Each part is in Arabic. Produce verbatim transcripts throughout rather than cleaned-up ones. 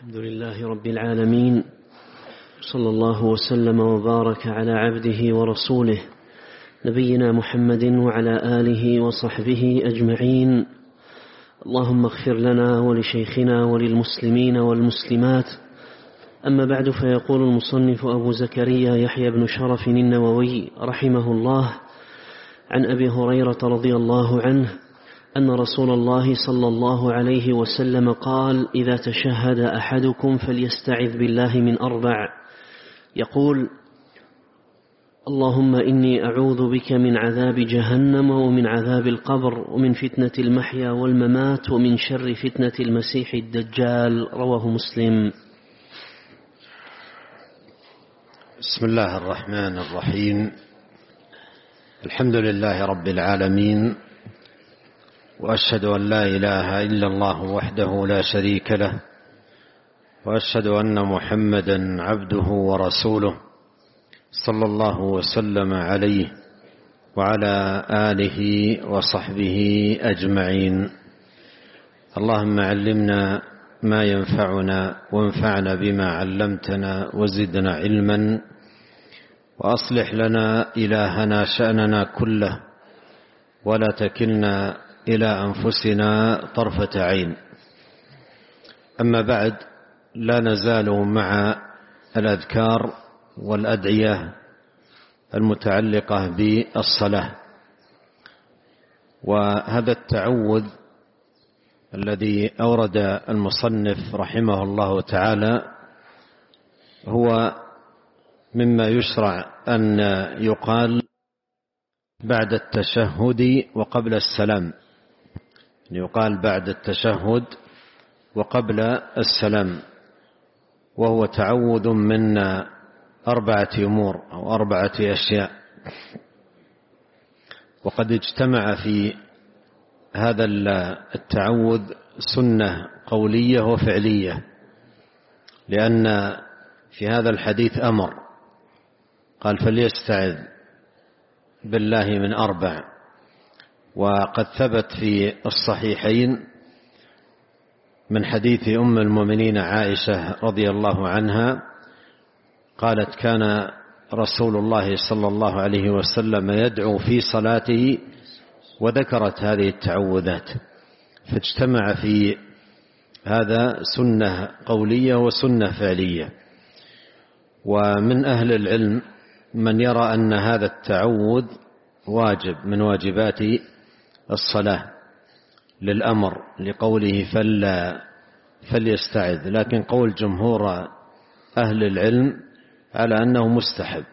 الحمد لله رب العالمين، صلى الله وسلم وبارك على عبده ورسوله نبينا محمد وعلى آله وصحبه أجمعين. اللهم اغفر لنا ولشيخنا وللمسلمين والمسلمات. أما بعد، فيقول المصنف أبو زكريا يحيى بن شرف النووي رحمه الله عن أبي هريرة رضي الله عنه أن رسول الله صلى الله عليه وسلم قال: إذا تشهد أحدكم فليستعذ بالله من أربع، يقول: اللهم إني أعوذ بك من عذاب جهنم ومن عذاب القبر ومن فتنة المحيا والممات ومن شر فتنة المسيح الدجال. رواه مسلم. بسم الله الرحمن الرحيم. الحمد لله رب العالمين، وأشهد أن لا إله إلا الله وحده لا شريك له، وأشهد أن محمدا عبده ورسوله صلى الله وسلم عليه وعلى آله وصحبه أجمعين. اللهم علمنا ما ينفعنا وانفعنا بما علمتنا وزدنا علما، وأصلح لنا إلهنا شأننا كله ولا تكلنا إلى أنفسنا طرفة عين. أما بعد، لا نزال مع الأذكار والأدعية المتعلقة بالصلاة، وهذا التعوذ الذي أورد المصنف رحمه الله تعالى هو مما يشرع أن يقال بعد التشهد وقبل السلام، يقال بعد التشهد وقبل السلام، وهو تعوذ من أربعة أمور أو أربعة أشياء. وقد اجتمع في هذا التعوذ سنة قولية وفعلية، لأن في هذا الحديث أمر قال: فليستعذ بالله من أربع. وقد ثبت في الصحيحين من حديث أم المؤمنين عائشة رضي الله عنها قالت: كان رسول الله صلى الله عليه وسلم يدعو في صلاته، وذكرت هذه التعوذات، فاجتمع في هذا سنة قولية وسنة فعلية. ومن أهل العلم من يرى أن هذا التعوذ واجب من واجبات الصلاة للأمر لقوله فلا فليستعذ، لكن قول جمهور أهل العلم على أنه مستحب.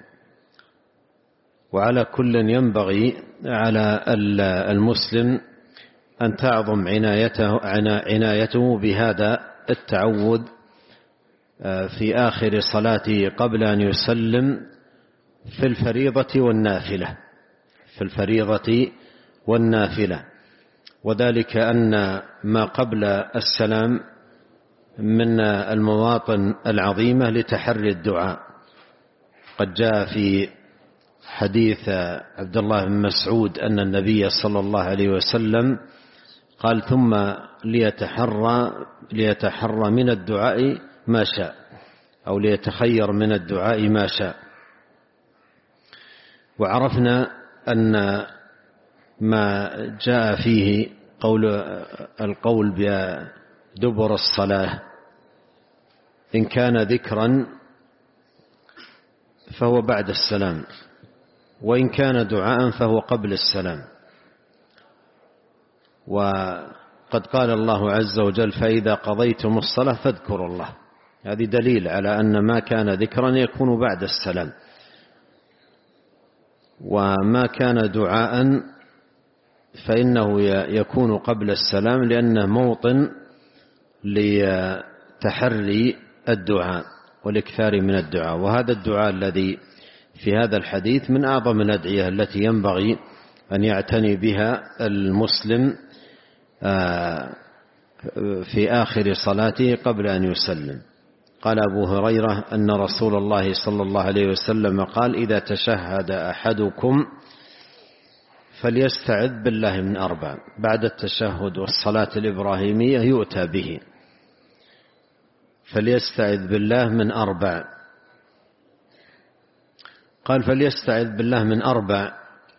وعلى كل ينبغي على المسلم أن تعظم عنايته, عنايته بهذا التعوذ في آخر صلاته قبل أن يسلم في الفريضة والنافلة في الفريضة والنافلة وذلك أن ما قبل السلام من المواطن العظيمة لتحري الدعاء. قد جاء في حديث عبد الله بن مسعود أن النبي صلى الله عليه وسلم قال: ثم ليتحرى ليتحرى من الدعاء ما شاء، أو ليتخير من الدعاء ما شاء. وعرفنا أن ما جاء فيه قول القول بدبر الصلاة إن كان ذكرا فهو بعد السلام، وإن كان دعاء فهو قبل السلام. وقد قال الله عز وجل: فإذا قضيتم الصلاة فاذكروا الله. هذه دليل على أن ما كان ذكرا يكون بعد السلام، وما كان دعاء فإنه يكون قبل السلام، لأنه موطن لتحري الدعاء والإكثار من الدعاء. وهذا الدعاء الذي في هذا الحديث من أعظم الأدعية التي ينبغي أن يعتني بها المسلم في آخر صلاته قبل أن يسلم. قال أبو هريرة أن رسول الله صلى الله عليه وسلم قال: إذا تشهد أحدكم فليستعذ بالله من أربع. بعد التشهد والصلاة الإبراهيمية يؤتى به، فليستعذ بالله من أربع. قال فليستعذ بالله من أربع،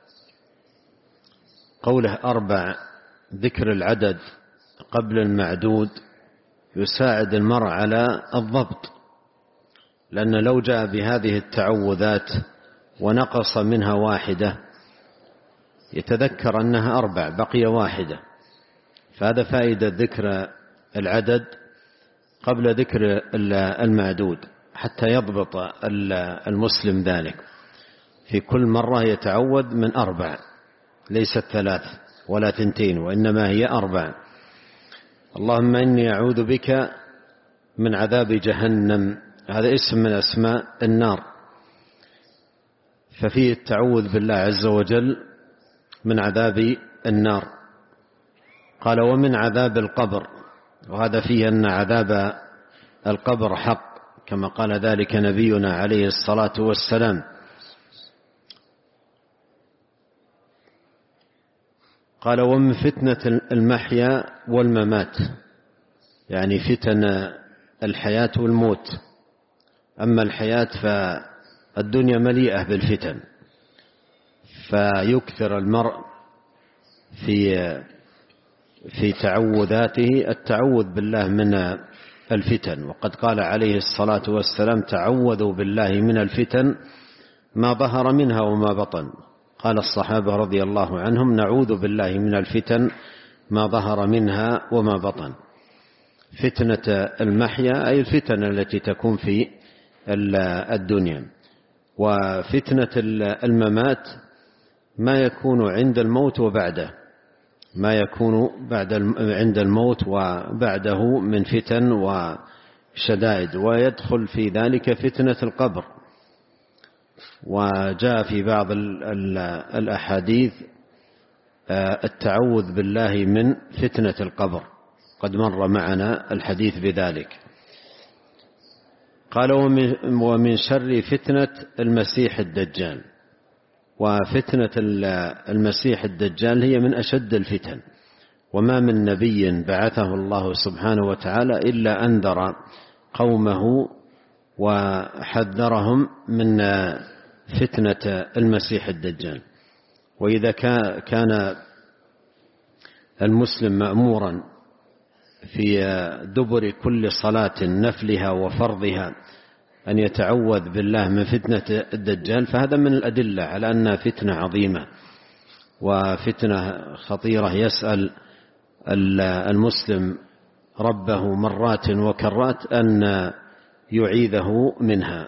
قوله أربع ذكر العدد قبل المعدود يساعد المرء على الضبط، لأن لو جاء بهذه التعوذات ونقص منها واحدة يتذكر أنها أربع بقي واحدة، فهذا فائدة ذكر العدد قبل ذكر المعدود حتى يضبط المسلم ذلك. في كل مرة يتعوذ من أربع، ليست ثلاث ولا ثنتين، وإنما هي أربع. اللهم إني أعوذ بك من عذاب جهنم، هذا اسم من أسماء النار، ففيه التعوذ بالله عز وجل من عذاب النار. قال ومن عذاب القبر، وهذا فيه أن عذاب القبر حق كما قال ذلك نبينا عليه الصلاة والسلام. قال ومن فتنة المحيا والممات، يعني فتن الحياة والموت. أما الحياة فالدنيا مليئة بالفتن، فيكثر المرء في في تعوذاته التعوذ بالله من الفتن. وقد قال عليه الصلاة والسلام تعوذوا بالله من الفتن ما ظهر منها وما بطن. قال الصحابة رضي الله عنهم نعوذ بالله من الفتن ما ظهر منها وما بطن. فتنة المحيا أي الفتن التي تكون في الدنيا، وفتنة الممات ما يكون عند الموت وبعده، ما يكون بعد عند الموت وبعده من فتن وشدائد، ويدخل في ذلك فتنة القبر. وجاء في بعض الأحاديث التعوذ بالله من فتنة القبر، قد مر معنا الحديث بذلك. قال ومن شر فتنة المسيح الدجال، وفتنة المسيح الدجال هي من أشد الفتن، وما من نبي بعثه الله سبحانه وتعالى إلا أنذر قومه وحذرهم من فتنة المسيح الدجال. وإذا كان المسلم مأمورا في دبر كل صلاة نفلها وفرضها أن يتعوذ بالله من فتنة الدجال، فهذا من الأدلة على أنها فتنة عظيمة وفتنة خطيرة، يسأل المسلم ربه مرات وكرات أن يعيذه منها.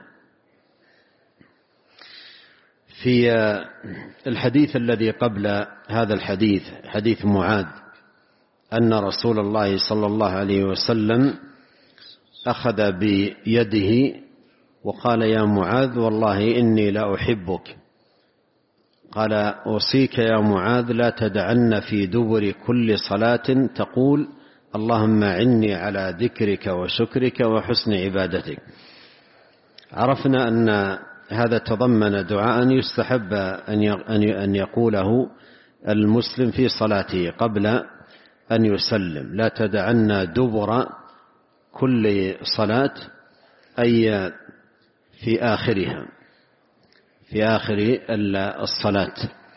في الحديث الذي قبل هذا الحديث، حديث معاذ، أن رسول الله صلى الله عليه وسلم أخذ بيده وقال يا معاذ والله إني لا أحبك. قال أوصيك يا معاذ لا تدعن في دبر كل صلاة تقول اللهم أعني على ذكرك وشكرك وحسن عبادتك. عرفنا أن هذا تضمن دعاء يستحب أن يقوله المسلم في صلاته قبل أن يسلم، لا تدعن دبر كل صلاة أي في آخرها، في آخر الصلاة.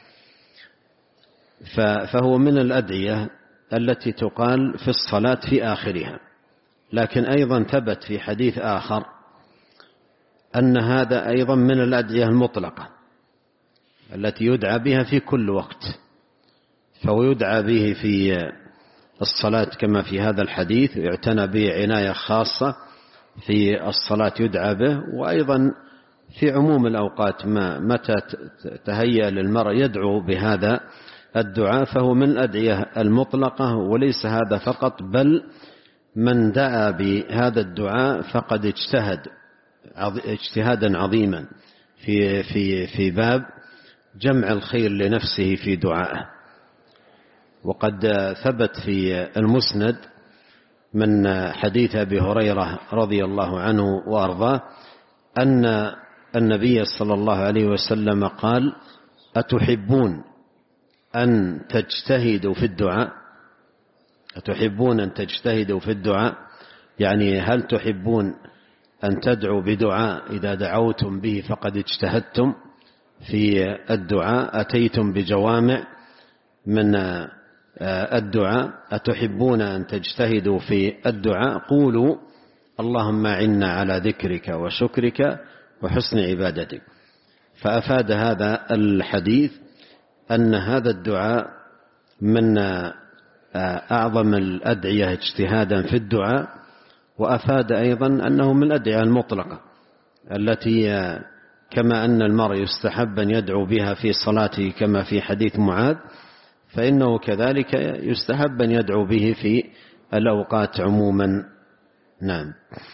فهو من الأدعية التي تقال في الصلاة في آخرها. لكن أيضا ثبت في حديث آخر أن هذا أيضا من الأدعية المطلقة التي يدعى بها في كل وقت، فهو يدعى به في الصلاة كما في هذا الحديث، يعتنى به عناية خاصة في الصلاة يدعى به، وأيضا في عموم الأوقات ما متى تهيأ للمرء يدعو بهذا الدعاء، فهو من الأدعية المطلقة. وليس هذا فقط، بل من دعا بهذا الدعاء فقد اجتهد اجتهادا عظيما في في في باب جمع الخير لنفسه في دعائه. وقد ثبت في المسند من حديث أبي هريرة رضي الله عنه وأرضاه أن النبي صلى الله عليه وسلم قال أتحبون أن تجتهدوا في الدعاء أتحبون أن تجتهدوا في الدعاء يعني هل تحبون أن تدعوا بدعاء إذا دعوتم به فقد اجتهدتم في الدعاء، أتيتم بجوامع من الدعاء، أتحبون أن تجتهدوا في الدعاء؟ قولوا اللهم أعنا على ذكرك وشكرك وحسن عبادتك. فأفاد هذا الحديث أن هذا الدعاء من أعظم الأدعية اجتهادا في الدعاء، وأفاد أيضا أنه من الأدعية المطلقة التي كما أن المرء يستحب أن يدعو بها في صلاته كما في حديث معاذ، فإنه كذلك يستحب أن يدعو به في الأوقات عموما. نعم.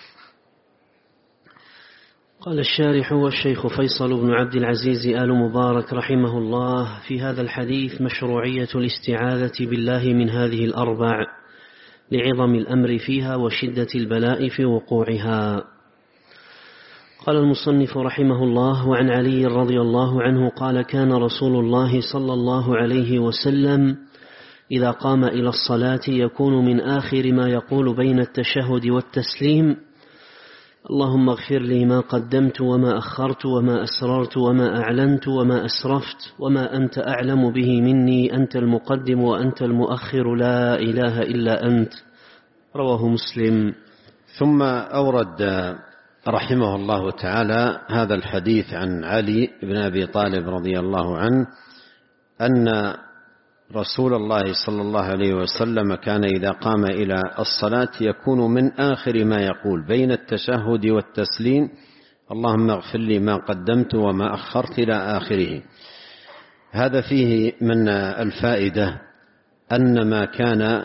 قال الشارح والشيخ فيصل بن عبد العزيز آل مبارك رحمه الله: في هذا الحديث مشروعية الاستعاذة بالله من هذه الأربع لعظم الأمر فيها وشدة البلاء في وقوعها. قال المصنف رحمه الله: وعن علي رضي الله عنه قال: كان رسول الله صلى الله عليه وسلم إذا قام إلى الصلاة يكون من آخر ما يقول بين التشهد والتسليم: اللهم اغفر لي ما قدمت وما أخرت وما أسررت وما أعلنت وما أسرفت وما أنت أعلم به مني، أنت المقدم وأنت المؤخر، لا إله إلا أنت. رواه مسلم. ثم أورد رحمه الله تعالى هذا الحديث عن علي بن أبي طالب رضي الله عنه أن رسول الله صلى الله عليه وسلم كان إذا قام إلى الصلاة يكون من آخر ما يقول بين التشهد والتسليم: اللهم اغفر لي ما قدمت وما أخرت، إلى آخره. هذا فيه من الفائدة أن ما كان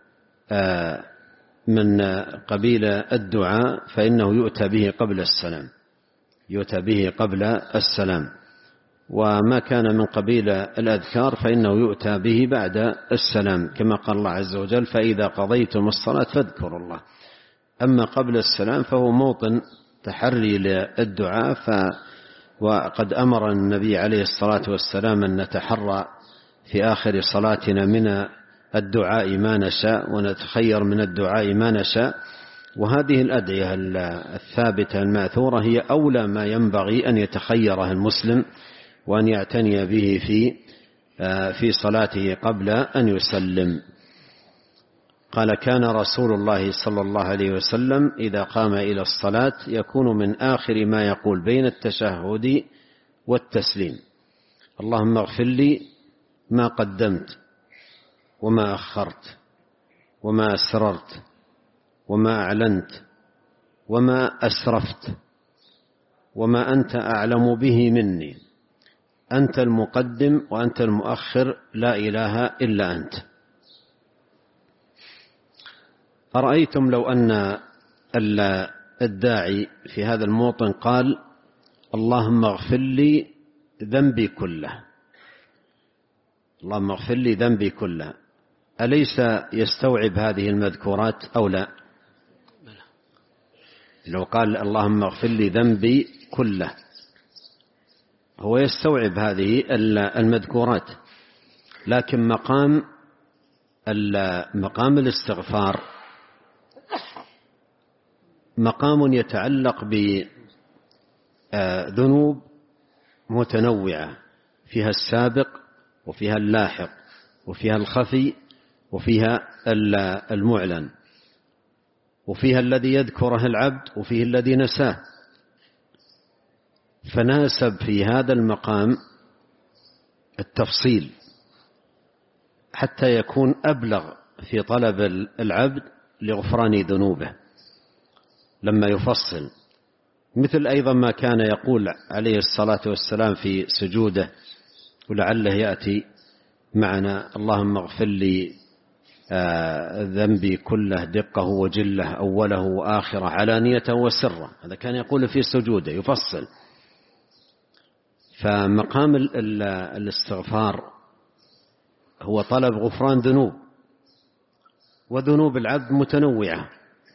من قبيل الدعاء فإنه يؤتى به قبل السلام، يؤتى به قبل السلام، وما كان من قبيل الأذكار فإنه يؤتى به بعد السلام، كما قال الله عز وجل: فإذا قضيتم الصلاة فاذكروا الله. أما قبل السلام فهو موطن تحري للدعاء، ف وقد أمر النبي عليه الصلاة والسلام أن نتحرى في آخر صلاتنا من الدعاء ما نشاء ونتخير من الدعاء ما نشاء. وهذه الأدعية الثابتة الماثورة هي أولى ما ينبغي أن يتخيرها المسلم وأن يعتني به في في صلاته قبل أن يسلم. قال: كان رسول الله صلى الله عليه وسلم إذا قام إلى الصلاة يكون من آخر ما يقول بين التشهد والتسليم: اللهم اغفر لي ما قدمت وما أخرت وما أسررت وما أعلنت وما أسرفت وما أنت أعلم به مني، أنت المقدم وأنت المؤخر، لا إله إلا أنت. أرأيتم لو أن الداعي في هذا الموطن قال: اللهم اغفر لي ذنبي كله، اللهم اغفر لي ذنبي كله، أليس يستوعب هذه المذكورات أو لا؟ لو قال اللهم اغفر لي ذنبي كله هو يستوعب هذه المذكورات، لكن مقام مقام الاستغفار مقام يتعلق بذنوب متنوعة، فيها السابق وفيها اللاحق وفيها الخفي وفيها المعلن، وفيها الذي يذكره العبد وفيه الذي نساه. فناسب في هذا المقام التفصيل حتى يكون أبلغ في طلب العبد لغفران ذنوبه لما يفصل، مثل أيضا ما كان يقول عليه الصلاة والسلام في سجوده، ولعله يأتي معنا: اللهم اغفر لي ذنبي كله دقه وجله أوله وآخره علانيته وسره. هذا كان يقول في سجوده يفصل. فمقام الاستغفار هو طلب غفران ذنوب، وذنوب العبد متنوعة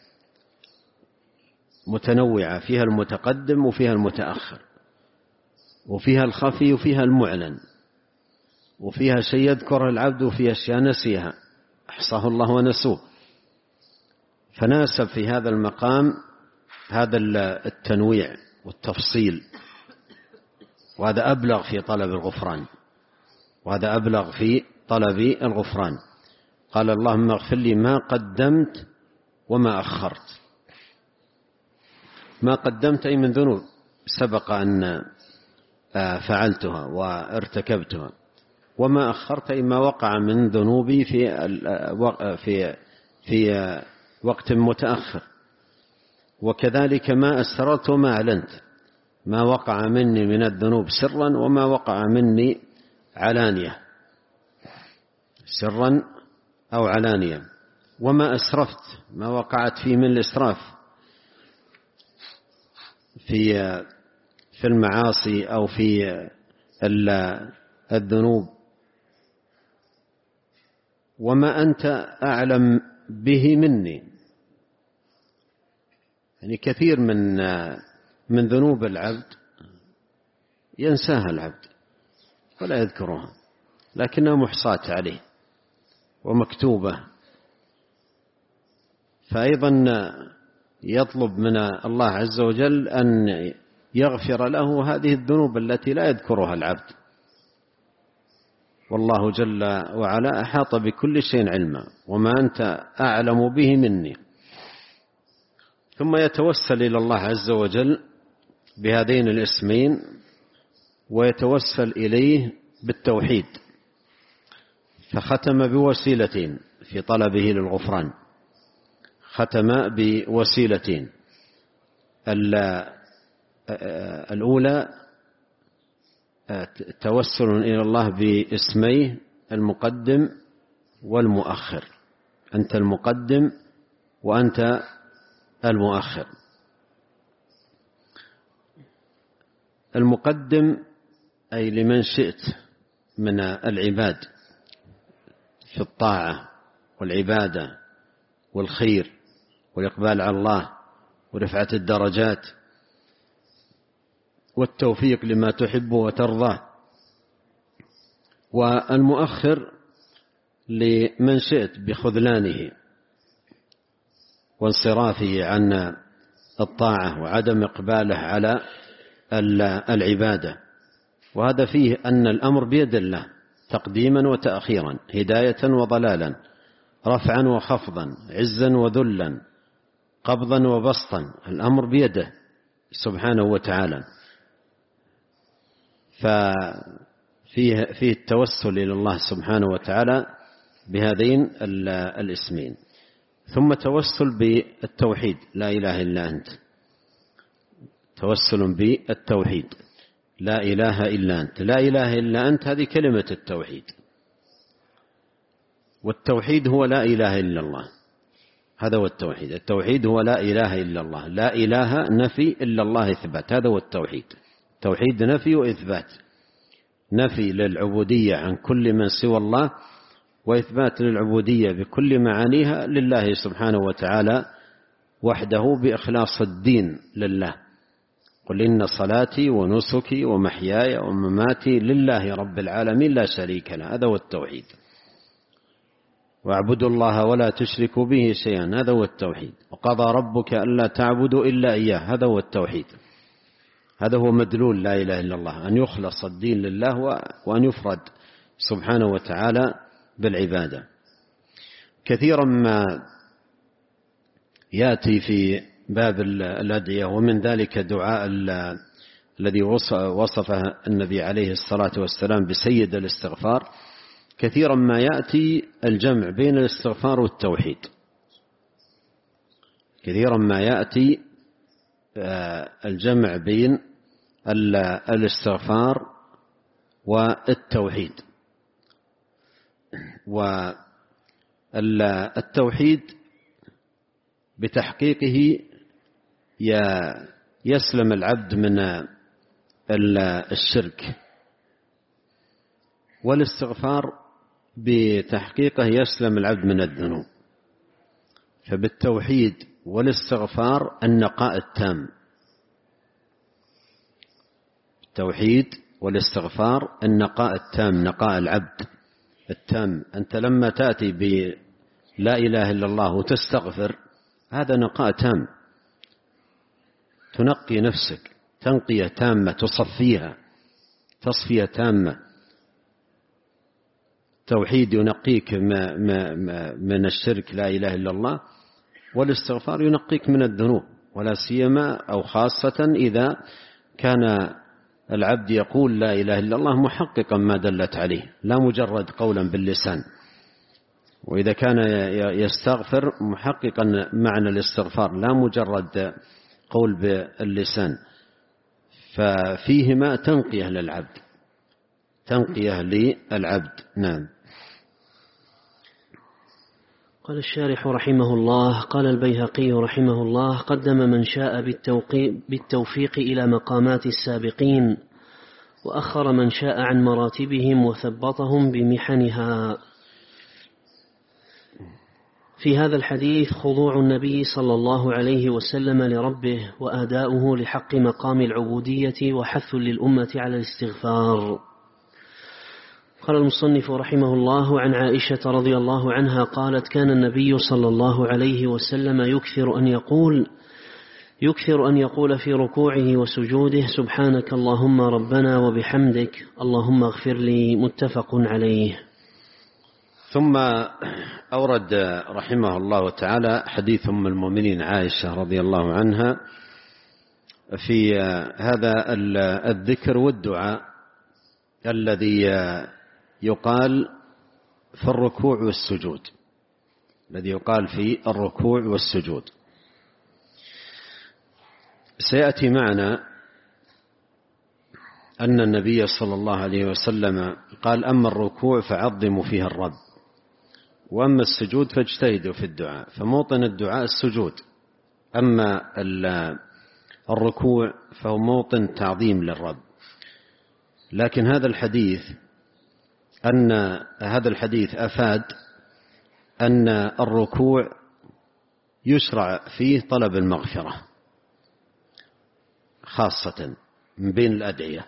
متنوعة فيها المتقدم وفيها المتأخر، وفيها الخفي وفيها المعلن، وفيها شيء يذكر العبد وفيها أشياء نسيها أحصاه الله ونسوه. فناسب في هذا المقام هذا التنويع والتفصيل، وهذا أبلغ في طلب الغفران، وهذا أبلغ في طلب الغفران. قال اللهم اغفر لي ما قدمت وما أخرت. ما قدمت أي من ذنوب سبق أن فعلتها وارتكبتها، وما أخرت أي ما وقع من ذنوبي في في في وقت متأخر، وكذلك ما أسررت وما أعلنت، ما وقع مني من الذنوب سرا وما وقع مني علانية، سرا أو علانية. وما أسرفت، ما وقعت فيه من الإسراف في في المعاصي أو في الذنوب. وما أنت أعلم به مني، يعني كثير من من ذنوب العبد ينساها العبد ولا يذكرها، لكنها محصاة عليه ومكتوبة. فأيضا يطلب من الله عز وجل أن يغفر له هذه الذنوب التي لا يذكرها العبد، والله جل وعلا أحاط بكل شيء علما، وما أنت أعلم به مني. ثم يتوسل إلى الله عز وجل بهذين الاسمين، ويتوسل إليه بالتوحيد، فختم بوسيلتين في طلبه للغفران. ختم بوسيلتين، الأولى توسل إلى الله باسميه المقدم والمؤخر، أنت المقدم وأنت المؤخر. المقدم أي لمن شئت من العباد في الطاعة والعبادة والخير والإقبال على الله ورفعة الدرجات والتوفيق لما تحب وترضى. والمؤخر لمن شئت بخذلانه وانصرافه عن الطاعة وعدم إقباله على العبادة. وهذا فيه أن الأمر بيد الله تقديما وتأخيرا، هداية وضلالا، رفعا وخفضا، عزا وذلا، قبضا وبسطا، الأمر بيده سبحانه وتعالى. ففيه فيه التوسل إلى الله سبحانه وتعالى بهذين الاسمين. ثم توسل بالتوحيد، لا إله إلا أنت، توسل بالتوحيد، لا إله إلا أنت. لا إله إلا أنت هذه كلمة التوحيد، والتوحيد هو لا إله إلا الله، هذا هو التوحيد. التوحيد هو لا إله إلا الله، لا إله نفي إلا الله إثبات، هذا هو التوحيد. توحيد نفي وإثبات، نفي للعبودية عن كل من سوى الله، وإثبات للعبودية بكل معانيها لله سبحانه وتعالى وحده بإخلاص الدين لله. قل إن صلاتي ونسكي ومحياي ومماتي لله رب العالمين لا شريك له، هذا هو التوحيد. واعبدوا الله ولا تشركوا به شيئا، هذا هو التوحيد. وقضى ربك ألا تعبدوا إلا إياه، هذا هو التوحيد. هذا هو مدلول لا إله إلا الله، أن يخلص الدين لله وأن يفرد سبحانه وتعالى بالعبادة. كثيرا ما يأتي في باب الأدعية، ومن ذلك دعاء الذي وصفه النبي عليه الصلاة والسلام بسيد الاستغفار، كثيرا ما يأتي الجمع بين الاستغفار والتوحيد، كثيرا ما يأتي الجمع بين الاستغفار والتوحيد. والتوحيد بتحقيقه يسلم العبد من الشرك، والاستغفار بتحقيقه يسلم العبد من الذنوب. فبالتوحيد والاستغفار النقاء التام، التوحيد والاستغفار النقاء التام، نقاء العبد التام. أنت لما تأتي بلا إله إلا الله وتستغفر هذا نقاء تام، تنقي نفسك تنقية تامة، تصفيها تصفية تامة. توحيد ينقيك من الشرك لا إله إلا الله، والاستغفار ينقيك من الذنوب، ولا سيما أو خاصة إذا كان العبد يقول لا إله إلا الله محققا ما دلت عليه، لا مجرد قولا باللسان. وإذا كان يستغفر محققا معنى الاستغفار، لا مجرد قول باللسان، ففيهما تنقية للعبد، تنقية للعبد. نعم. قال الشارح رحمه الله: قال البيهقي رحمه الله: قدم من شاء بالتوفيق إلى مقامات السابقين، وأخر من شاء عن مراتبهم وثبطهم بمحنها. في هذا الحديث خضوع النبي صلى الله عليه وسلم لربه، وأداؤه لحق مقام العبودية، وحث للأمة على الاستغفار. قال المصنف رحمه الله: عن عائشة رضي الله عنها قالت: كان النبي صلى الله عليه وسلم يكثر أن يقول يكثر أن يقول في ركوعه وسجوده: سبحانك اللهم ربنا وبحمدك اللهم اغفر لي. متفق عليه. ثم أورد رحمه الله تعالى حديث أم المؤمنين عائشة رضي الله عنها في هذا الذكر والدعاء الذي يقال في الركوع والسجود الذي يقال في الركوع والسجود. سيأتي معنا أن النبي صلى الله عليه وسلم قال: أما الركوع فعظموا فيه الرب، وأما السجود فاجتهدوا في الدعاء. فموطن الدعاء السجود، أما الركوع فهو موطن تعظيم للرب. لكن هذا الحديث أن هذا الحديث أفاد أن الركوع يشرع فيه طلب المغفرة خاصة من بين الأدعية.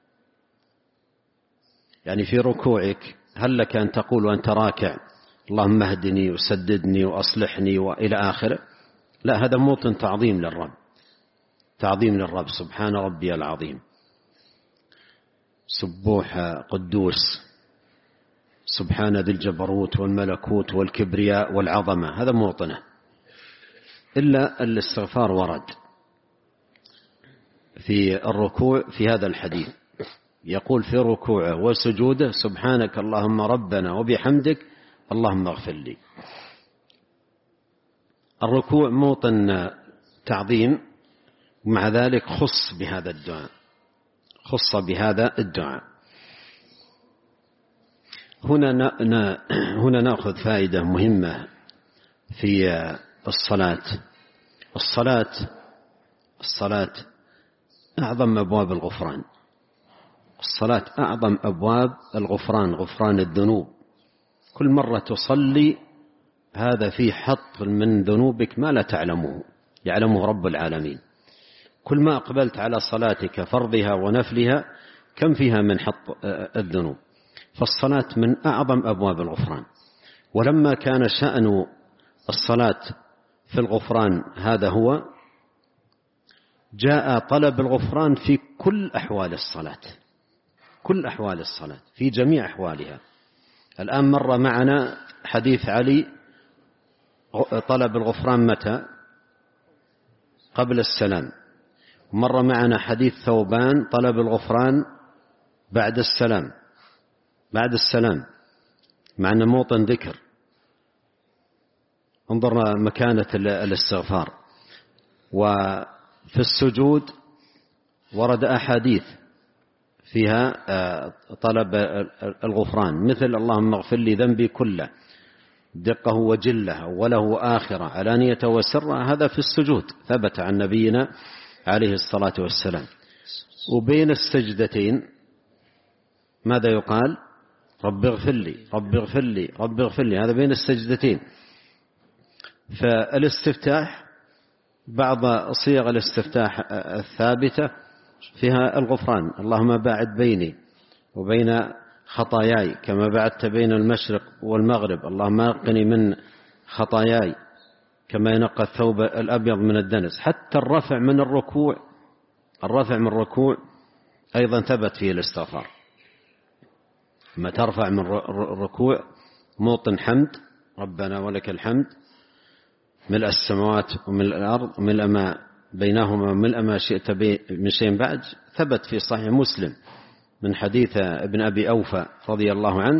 يعني في ركوعك هل لك أن تقول وأنت راكع: اللهم اهدني وسددني وأصلحني وإلى آخره؟ لا، هذا موطن تعظيم للرب، تعظيم للرب. سبحان ربي العظيم، سبوح قدوس، سبحان ذي الجبروت والملكوت والكبرياء والعظمة، هذا موطنه. إلا الاستغفار ورد في الركوع في هذا الحديث، يقول في ركوعه وسجوده: سبحانك اللهم ربنا وبحمدك اللهم اغفر لي. الركوع موطن تعظيم، ومع ذلك خص بهذا الدعاء، خص بهذا الدعاء. هنا هنا نأخذ فائدة مهمة في الصلاة. الصلاة الصلاة أعظم أبواب الغفران. الصلاة أعظم أبواب الغفران، غفران الذنوب. كل مرة تصلي هذا في حط من ذنوبك ما لا تعلمه، يعلمه رب العالمين. كل ما أقبلت على صلاتك فرضها ونفلها كم فيها من حط الذنوب. فالصلاة من أعظم أبواب الغفران. ولما كان شأن الصلاة في الغفران هذا هو، جاء طلب الغفران في كل أحوال الصلاة، كل أحوال الصلاة في جميع أحوالها. الآن مر معنا حديث علي طلب الغفران متى؟ قبل السلام. مر معنا حديث ثوبان طلب الغفران بعد السلام، بعد السلام، مع أن موطن ذكر. انظر مكانة الاستغفار. وفي السجود ورد أحاديث فيها طلب الغفران، مثل: اللهم اغفر لي ذنبي كله دقه وجله أوله وآخره علانية وسره. هذا في السجود ثبت عن نبينا عليه الصلاة والسلام. وبين السجدتين ماذا يقال؟ رب اغفر لي رب اغفر لي رب اغفر لي، هذا بين السجدتين. فالاستفتاح بعض صيغ الاستفتاح الثابتة فيها الغفران: اللهم باعد بيني وبين خطاياي كما بعدت بين المشرق والمغرب، اللهم أنقني من خطاياي. كما ينقى الثوب الأبيض من الدنس. حتى الرفع من الركوع الرفع من الركوع أيضا ثبت فيه الاستغفار. ما ترفع من الركوع موطن حمد، ربنا ولك الحمد ملء السماوات وملء الأرض وملء ما بينهما وملء ما شئت من شيء بعد. ثبت في صحيح مسلم من حديث ابن أبي أوفى رضي الله عنه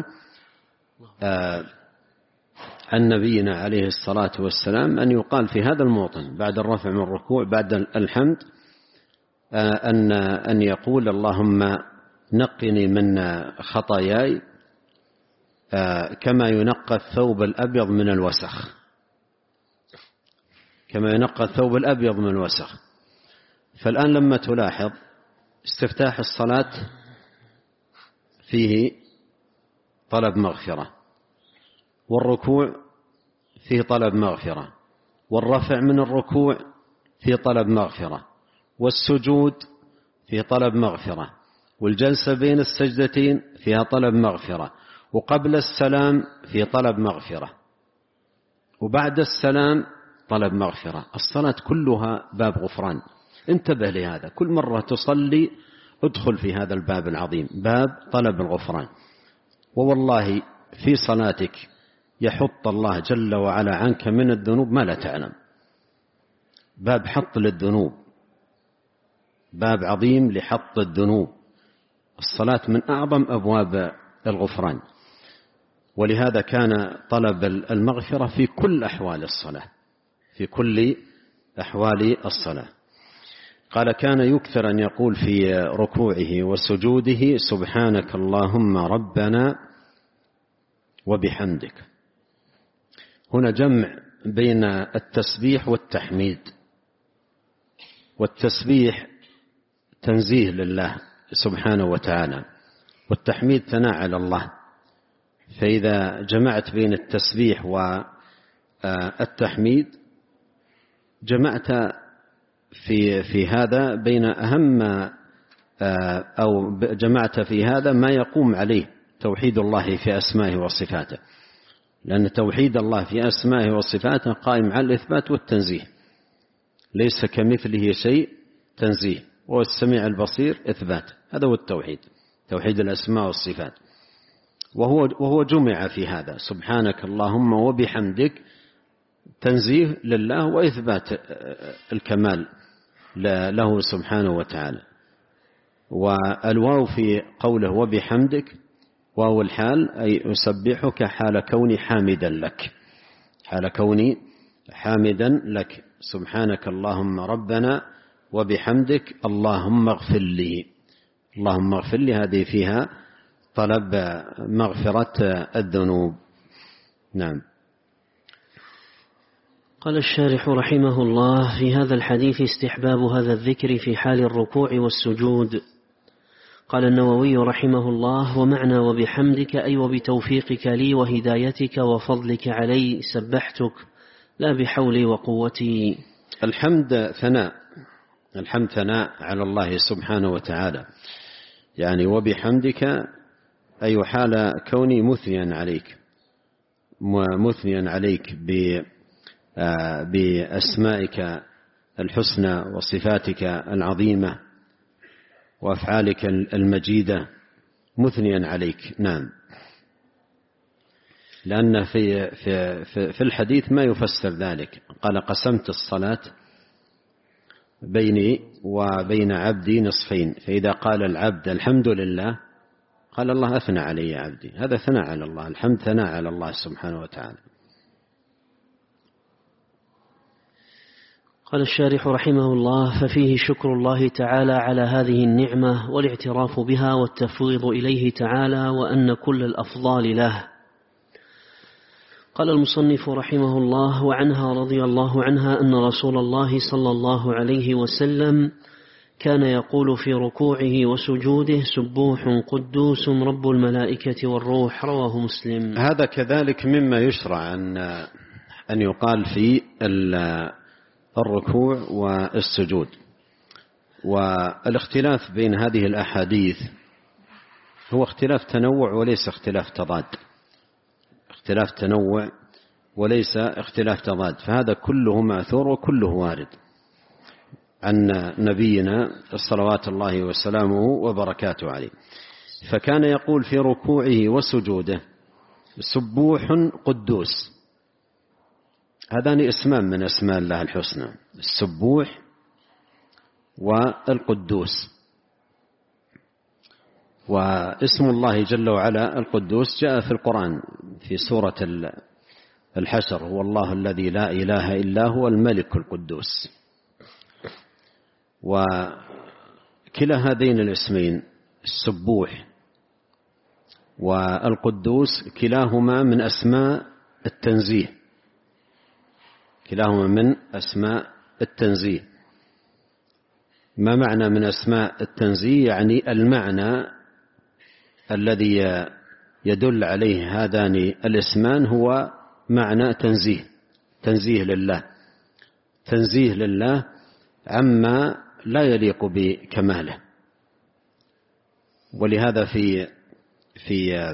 عن نبينا عليه الصلاة والسلام أن يقال في هذا الموطن بعد الرفع من الركوع بعد الحمد أن أن يقول اللهم نقني من خطاياي كما ينقى الثوب الأبيض من الوسخ، كما ينقى الثوب الأبيض من الوسخ. فالآن لما تلاحظ استفتاح الصلاة فيه طلب مغفرة، والركوع فيه طلب مغفرة، والرفع من الركوع فيه طلب مغفرة، والسجود فيه طلب مغفرة، والجلسة بين السجدتين فيها طلب مغفرة، وقبل السلام فيه طلب مغفرة، وبعد السلام طلب مغفرة. الصلاة كلها باب غفران. انتبه لهذا، كل مرة تصلي ادخل في هذا الباب العظيم، باب طلب الغفران. ووالله في صلاتك يحط الله جل وعلا عنك من الذنوب ما لا تعلم. باب حط للذنوب، باب عظيم لحط الذنوب. الصلاة من أعظم أبواب الغفران، ولهذا كان طلب المغفرة في كل أحوال الصلاة، في كل أحوال الصلاة. قال كان يكثر أن يقول في ركوعه وسجوده سبحانك اللهم ربنا وبحمدك. هنا جمع بين التسبيح والتحميد. والتسبيح تنزيه لله سبحانه وتعالى، والتحميد ثناء على الله. فإذا جمعت بين التسبيح والتحميد جمعت في في هذا بين أهم أو جمعت في هذا ما يقوم عليه توحيد الله في أسمائه وصفاته، لأن توحيد الله في أسمائه وصفاته قائم على الإثبات والتنزيه. ليس كمثله شيء تنزيه، والسميع البصير إثبات. هذا هو التوحيد، توحيد الأسماء والصفات. وهو وهو جمع في هذا سبحانك اللهم وبحمدك، تنزيه لله وإثبات الكمال له سبحانه وتعالى. والواو في قوله وبحمدك واو الحال، أي أسبحك حال كوني حامدا لك، حال كوني حامدا لك. سبحانك اللهم ربنا وبحمدك اللهم اغفر لي، اللهم اغفر لي، هذه فيها طلب مغفرة الذنوب. نعم. قال الشارح رحمه الله في هذا الحديث استحباب هذا الذكر في حال الركوع والسجود. قال النووي رحمه الله ومعنى وبحمدك أي وبتوفيقك لي وهدايتك وفضلك علي سبحتك لا بحولي وقوتي. الحمد ثناء، الحمد ثناء على الله سبحانه وتعالى، يعني وبحمدك أي حال كوني مثنيا عليك، مثنيا عليك بأسمائك الحسنى وصفاتك العظيمة وأفعالك المجيدة، مثنيا عليك. نعم. لأن في, في, في الحديث ما يفسر ذلك. قال قسمت الصلاة بيني وبين عبدي نصفين، فإذا قال العبد الحمد لله قال الله أثنى علي يا عبدي، هذا ثناء على الله، الحمد ثناء على الله سبحانه وتعالى. قال الشارح رحمه الله ففيه شكر الله تعالى على هذه النعمة والاعتراف بها والتفويض إليه تعالى وأن كل الأفضال له. قال المصنف رحمه الله وعنها رضي الله عنها أن رسول الله صلى الله عليه وسلم كان يقول في ركوعه وسجوده سبوح قدوس رب الملائكة والروح، رواه مسلم. هذا كذلك مما يشرع أن أن يقال في الركوع والسجود. والاختلاف بين هذه الأحاديث هو اختلاف تنوع وليس اختلاف تضاد، اختلاف تنوع وليس اختلاف تضاد، فهذا كله مأثور وكله وارد عن نبينا صلوات الله وسلامه وبركاته عليه. فكان يقول في ركوعه وسجوده: سبوح قدوس. هذان اسمان من اسماء الله الحسنى: السبوح والقدوس. واسم الله جل وعلا القدوس جاء في القرآن في سورة الحشر: هو الله الذي لا إله إلا هو الملك القدوس. وكلا هذين الاسمين السبوح والقدوس كلاهما من أسماء التنزيه، كلاهما من أسماء التنزيه. ما معنى من أسماء التنزيه؟ يعني المعنى الذي يدل عليه هذان الاسمان هو معنى تنزيه، تنزيه لله، تنزيه لله عما لا يليق بكماله. ولهذا في في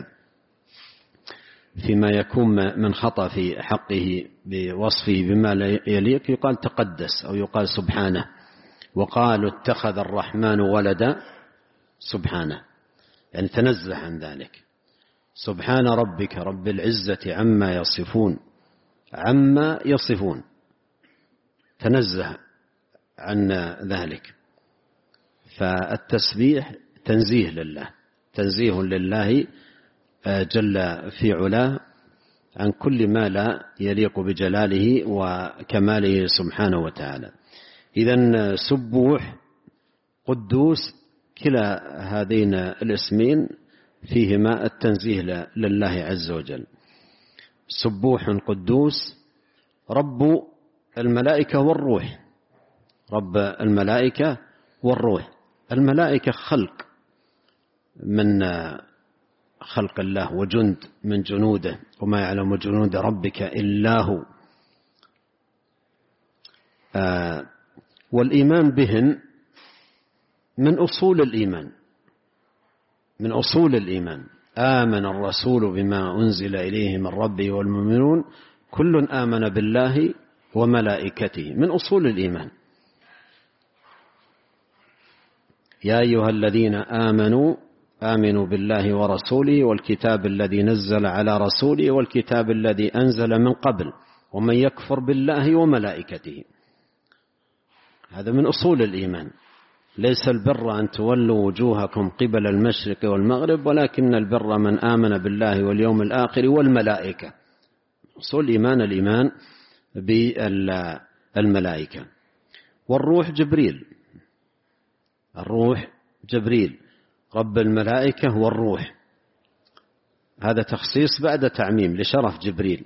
فيما يكون من خطأ في حقه بوصفه بما لا يليق يقال تقدس أو يقال سبحانه. وقالوا اتخذ الرحمن ولدا سبحانه، يعني تنزه عن ذلك. سبحان ربك رب العزة عما يصفون، عما يصفون تنزه عن ذلك. فالتسبيح تنزيه لله، تنزيه لله جل في علاه عن كل ما لا يليق بجلاله وكماله سبحانه وتعالى. إذن سبوح قدوس كلا هذين الاسمين فيهما التنزيه لله عز وجل. سبوح قدوس رب الملائكة والروح، رب الملائكة والروح. الملائكة خلق من خلق الله وجند من جنوده، وما يعلم جنود ربك إلا هو. آه والإيمان بهن من أصول الإيمان، من أصول الإيمان. آمن الرسول بما أنزل إليه من ربه والمؤمنون كل آمن بالله وملائكته، من أصول الإيمان. يا أيها الذين آمنوا آمنوا بالله ورسوله والكتاب الذي نزل على رسوله والكتاب الذي أنزل من قبل ومن يكفر بالله وملائكته. هذا من أصول الإيمان. ليس البر أن تولوا وجوهكم قبل المشرق والمغرب ولكن البر من آمن بالله واليوم الآخر والملائكة. أصول الإيمان الإيمان بالملائكة. والروح جبريل، الروح جبريل رب الملائكة والروح. هذا تخصيص بعد تعميم لشرف جبريل،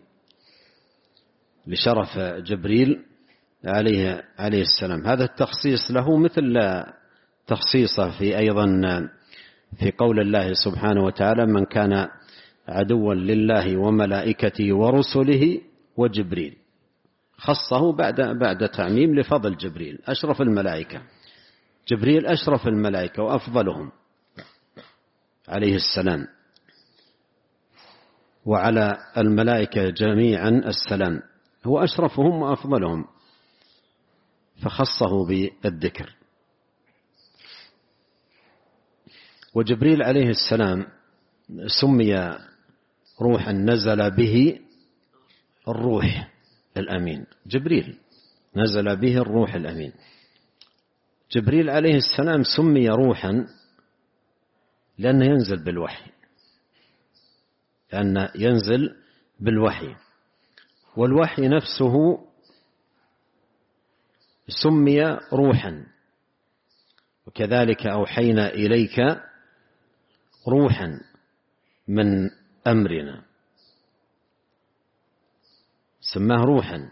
لشرف جبريل عليه عليه السلام. هذا التخصيص له مثل تخصيصه في أيضا في قول الله سبحانه وتعالى: من كان عدوا لله وملائكته ورسله وجبريل. خصه بعد بعد تعميم لفضل جبريل، أشرف الملائكة. جبريل أشرف الملائكة وأفضلهم عليه السلام، وعلى الملائكة جميعا السلام، هو أشرفهم وأفضلهم، فخصه بالذكر. وجبريل عليه السلام سمي روحا نزل به الروح الأمين. جبريل نزل به الروح الأمين. جبريل عليه السلام سمي روحا لأنه ينزل بالوحي، لأنه ينزل بالوحي. والوحي نفسه سمي روحا. وكذلك أوحينا إليك روحا من أمرنا، سماه روحا.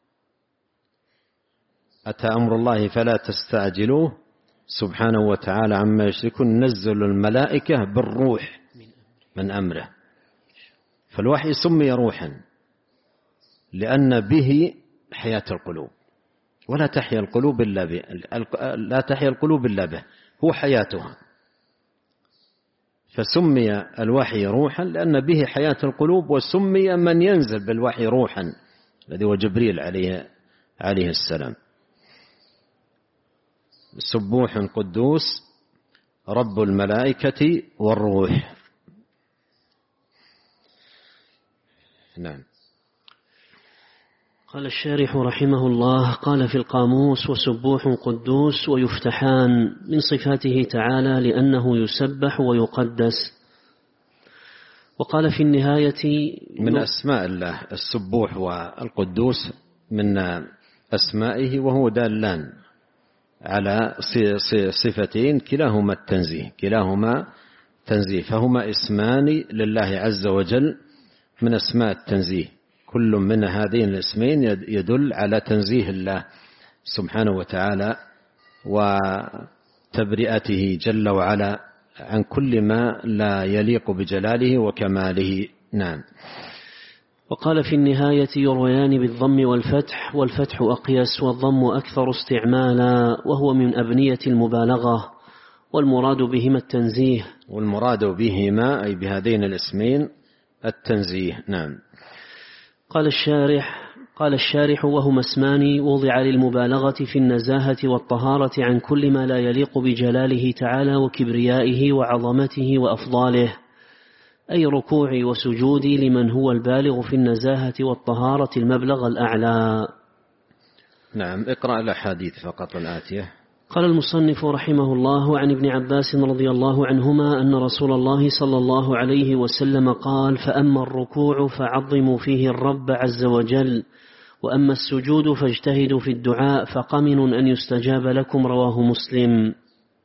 أتى أمر الله فلا تستعجلوه سبحانه وتعالى عما يشركون، نزل الملائكة بالروح من أمره. فالوحي سمي روحا لأن به حياة القلوب، ولا تحيا القلوب إلا به، لا تحيا القلوب إلا به، هو حياتها. فسمي الوحي روحا لأن به حياة القلوب، وسمي من ينزل بالوحي روحا الذي هو جبريل عليه عليه السلام. سبوح قدوس رب الملائكة والروح. نعم. قال الشارح رحمه الله: قال في القاموس: وسبوح قدوس ويفتحان من صفاته تعالى لأنه يسبح ويقدس. وقال في النهاية: من أسماء الله السبوح والقدوس، من أسمائه، وهو دالان على صفتين كلاهما التنزيه كلاهما تنزيه فهما اسمان لله عز وجل من أسماء التنزيه، كل من هذين الاسمين يدل على تنزيه الله سبحانه وتعالى وتبرئته جل وعلا عن كل ما لا يليق بجلاله وكماله. نعم. وقال في النهاية: يرويان بالضم والفتح، والفتح أقيس والضم أكثر استعمالا، وهو من أبنية المبالغة، والمراد بهما التنزيه. والمراد بهما أي بهذين الاسمين التنزيه. نعم. قال الشارح قال الشارح: وهما اسمان وضع للمبالغة في النزاهة والطهارة عن كل ما لا يليق بجلاله تعالى وكبريائه وعظمته وأفضاله، أي ركوعي وسجودي لمن هو البالغ في النزاهة والطهارة المبلغ الأعلى. نعم. اقرأ الأحاديث فقط الآتية. قال المصنف رحمه الله: عن ابن عباس رضي الله عنهما أن رسول الله صلى الله عليه وسلم قال: فأما الركوع فعظموا فيه الرب عز وجل، وأما السجود فاجتهدوا في الدعاء فقمن أن يستجاب لكم. رواه مسلم.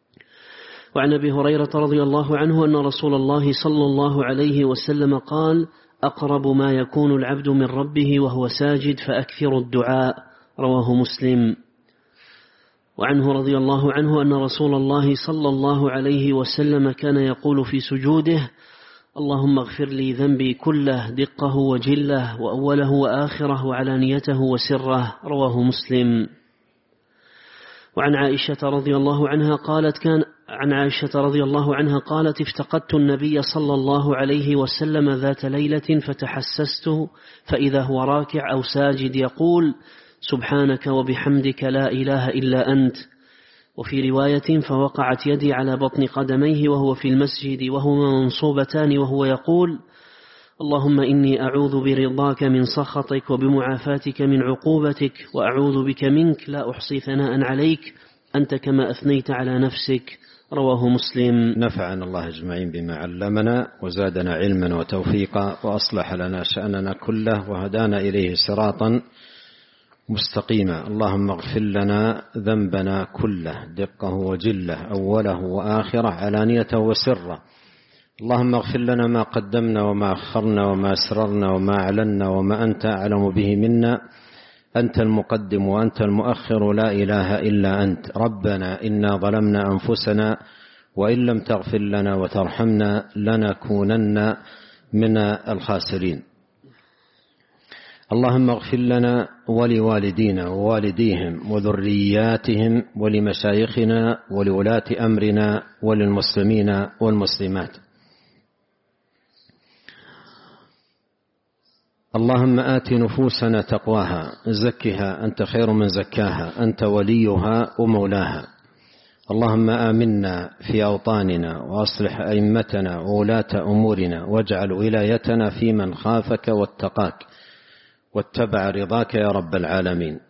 وعن أبي هريرة رضي الله عنه أن رسول الله صلى الله عليه وسلم قال: أقرب ما يكون العبد من ربه وهو ساجد فأكثر الدعاء. رواه مسلم. وعنه رضي الله عنه أن رسول الله صلى الله عليه وسلم كان يقول في سجوده: اللهم اغفر لي ذنبي كله دقه وجله وأوله وآخره وعلانيته وسره. رواه مسلم. وعن عائشة رضي الله عنها قالت كان عن عائشة رضي الله عنها قالت: افتقدت النبي صلى الله عليه وسلم ذات ليلة فتحسسته فإذا هو راكع أو ساجد يقول: سبحانك وبحمدك لا إله إلا أنت. وفي رواية: فوقعت يدي على بطن قدميه وهو في المسجد وهما منصوبتان وهو يقول: اللهم إني أعوذ برضاك من سخطك وبمعافاتك من عقوبتك، وأعوذ بك منك لا أحصي ثناء عليك أنت كما أثنيت على نفسك. رواه مسلم. نفعنا الله أجمعين بما علمنا وزادنا علما وتوفيقا وأصلح لنا شأننا كله وهدانا إليه صراطا مستقيما. اللهم اغفر لنا ذنبنا كله دقه وجله أوله وآخره علانيته وسره. اللهم اغفر لنا ما قدمنا وما أخرنا وما أسررنا وما أعلنا وما أنت أعلم به منا. أنت المقدم وأنت المؤخر لا إله إلا أنت. ربنا إنا ظلمنا أنفسنا وإن لم تغفر لنا وترحمنا لنكونن من الخاسرين. اللهم اغفر لنا ولوالدينا ووالديهم وذرياتهم ولمشايخنا ولولاة أمرنا وللمسلمين والمسلمات. اللهم آت نفوسنا تقواها زكها أنت خير من زكاها أنت وليها ومولاها. اللهم آمنا في أوطاننا وأصلح أئمتنا وولاة أمورنا واجعل ولايتنا في من خافك واتقاك واتبع رضاك يا رب العالمين.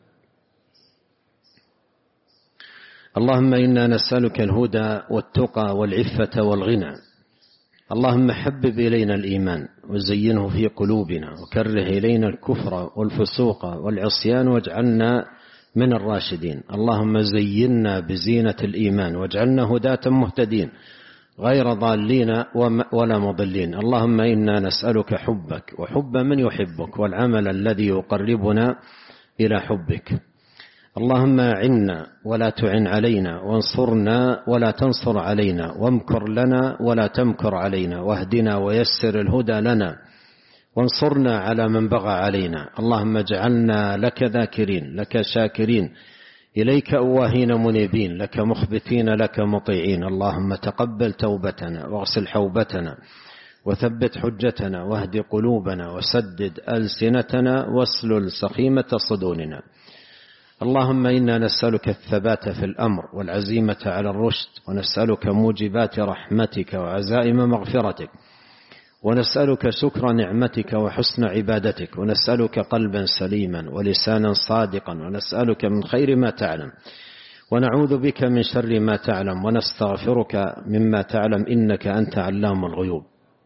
اللهم إنا نسألك الهدى والتقى والعفة والغنى. اللهم حبب إلينا الإيمان وزينه في قلوبنا وكره إلينا الكفر والفسوق والعصيان واجعلنا من الراشدين. اللهم زينا بزينة الإيمان واجعلنا هداة مهتدين غير ضالين ولا مضلين. اللهم إنا نسألك حبك وحب من يحبك والعمل الذي يقربنا إلى حبك. اللهم أعنا ولا تعن علينا وانصرنا ولا تنصر علينا وامكر لنا ولا تمكر علينا واهدنا ويسر الهدى لنا وانصرنا على من بغى علينا. اللهم اجعلنا لك ذاكرين لك شاكرين إليك أواهين منيبين، لك مخبتين لك مطيعين. اللهم تقبل توبتنا واغسل حوبتنا وثبت حجتنا واهد قلوبنا وسدد ألسنتنا واسلل سخيمة صدورنا. اللهم إنا نسألك الثبات في الأمر والعزيمة على الرشد، ونسألك موجبات رحمتك وعزائم مغفرتك، ونسألك شكر نعمتك وحسن عبادتك، ونسألك قلبا سليما ولسانا صادقا، ونسألك من خير ما تعلم، ونعوذ بك من شر ما تعلم، ونستغفرك مما تعلم، إنك أنت علام الغيوب.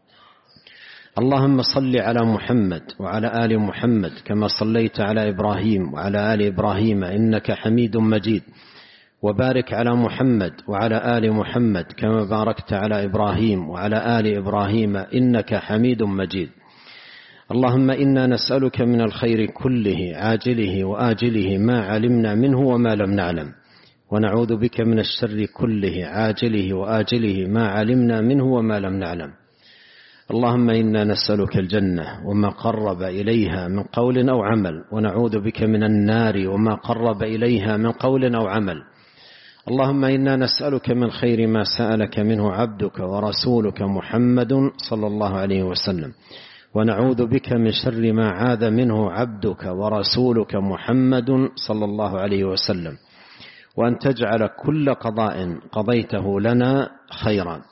اللهم صل على محمد وعلى آل محمد كما صليت على إبراهيم وعلى آل إبراهيم إنك حميد مجيد، وبارك على محمد وعلى آل محمد كما باركت على إبراهيم وعلى آل إبراهيم إنك حميد مجيد. اللهم إنا نسألك من الخير كله عاجله وآجله ما علمنا منه وما لم نعلم، ونعوذ بك من الشر كله عاجله وآجله ما علمنا منه وما لم نعلم. اللهم إنا نسألك الجنة وما قرب إليها من قول أو عمل، ونعوذ بك من النار وما قرب إليها من قول أو عمل. اللهم إنا نسألك من خير ما سألك منه عبدك ورسولك محمد صلى الله عليه وسلم، ونعوذ بك من شر ما عاذ منه عبدك ورسولك محمد صلى الله عليه وسلم، وأن تجعل كل قضاء قضيته لنا خيرا.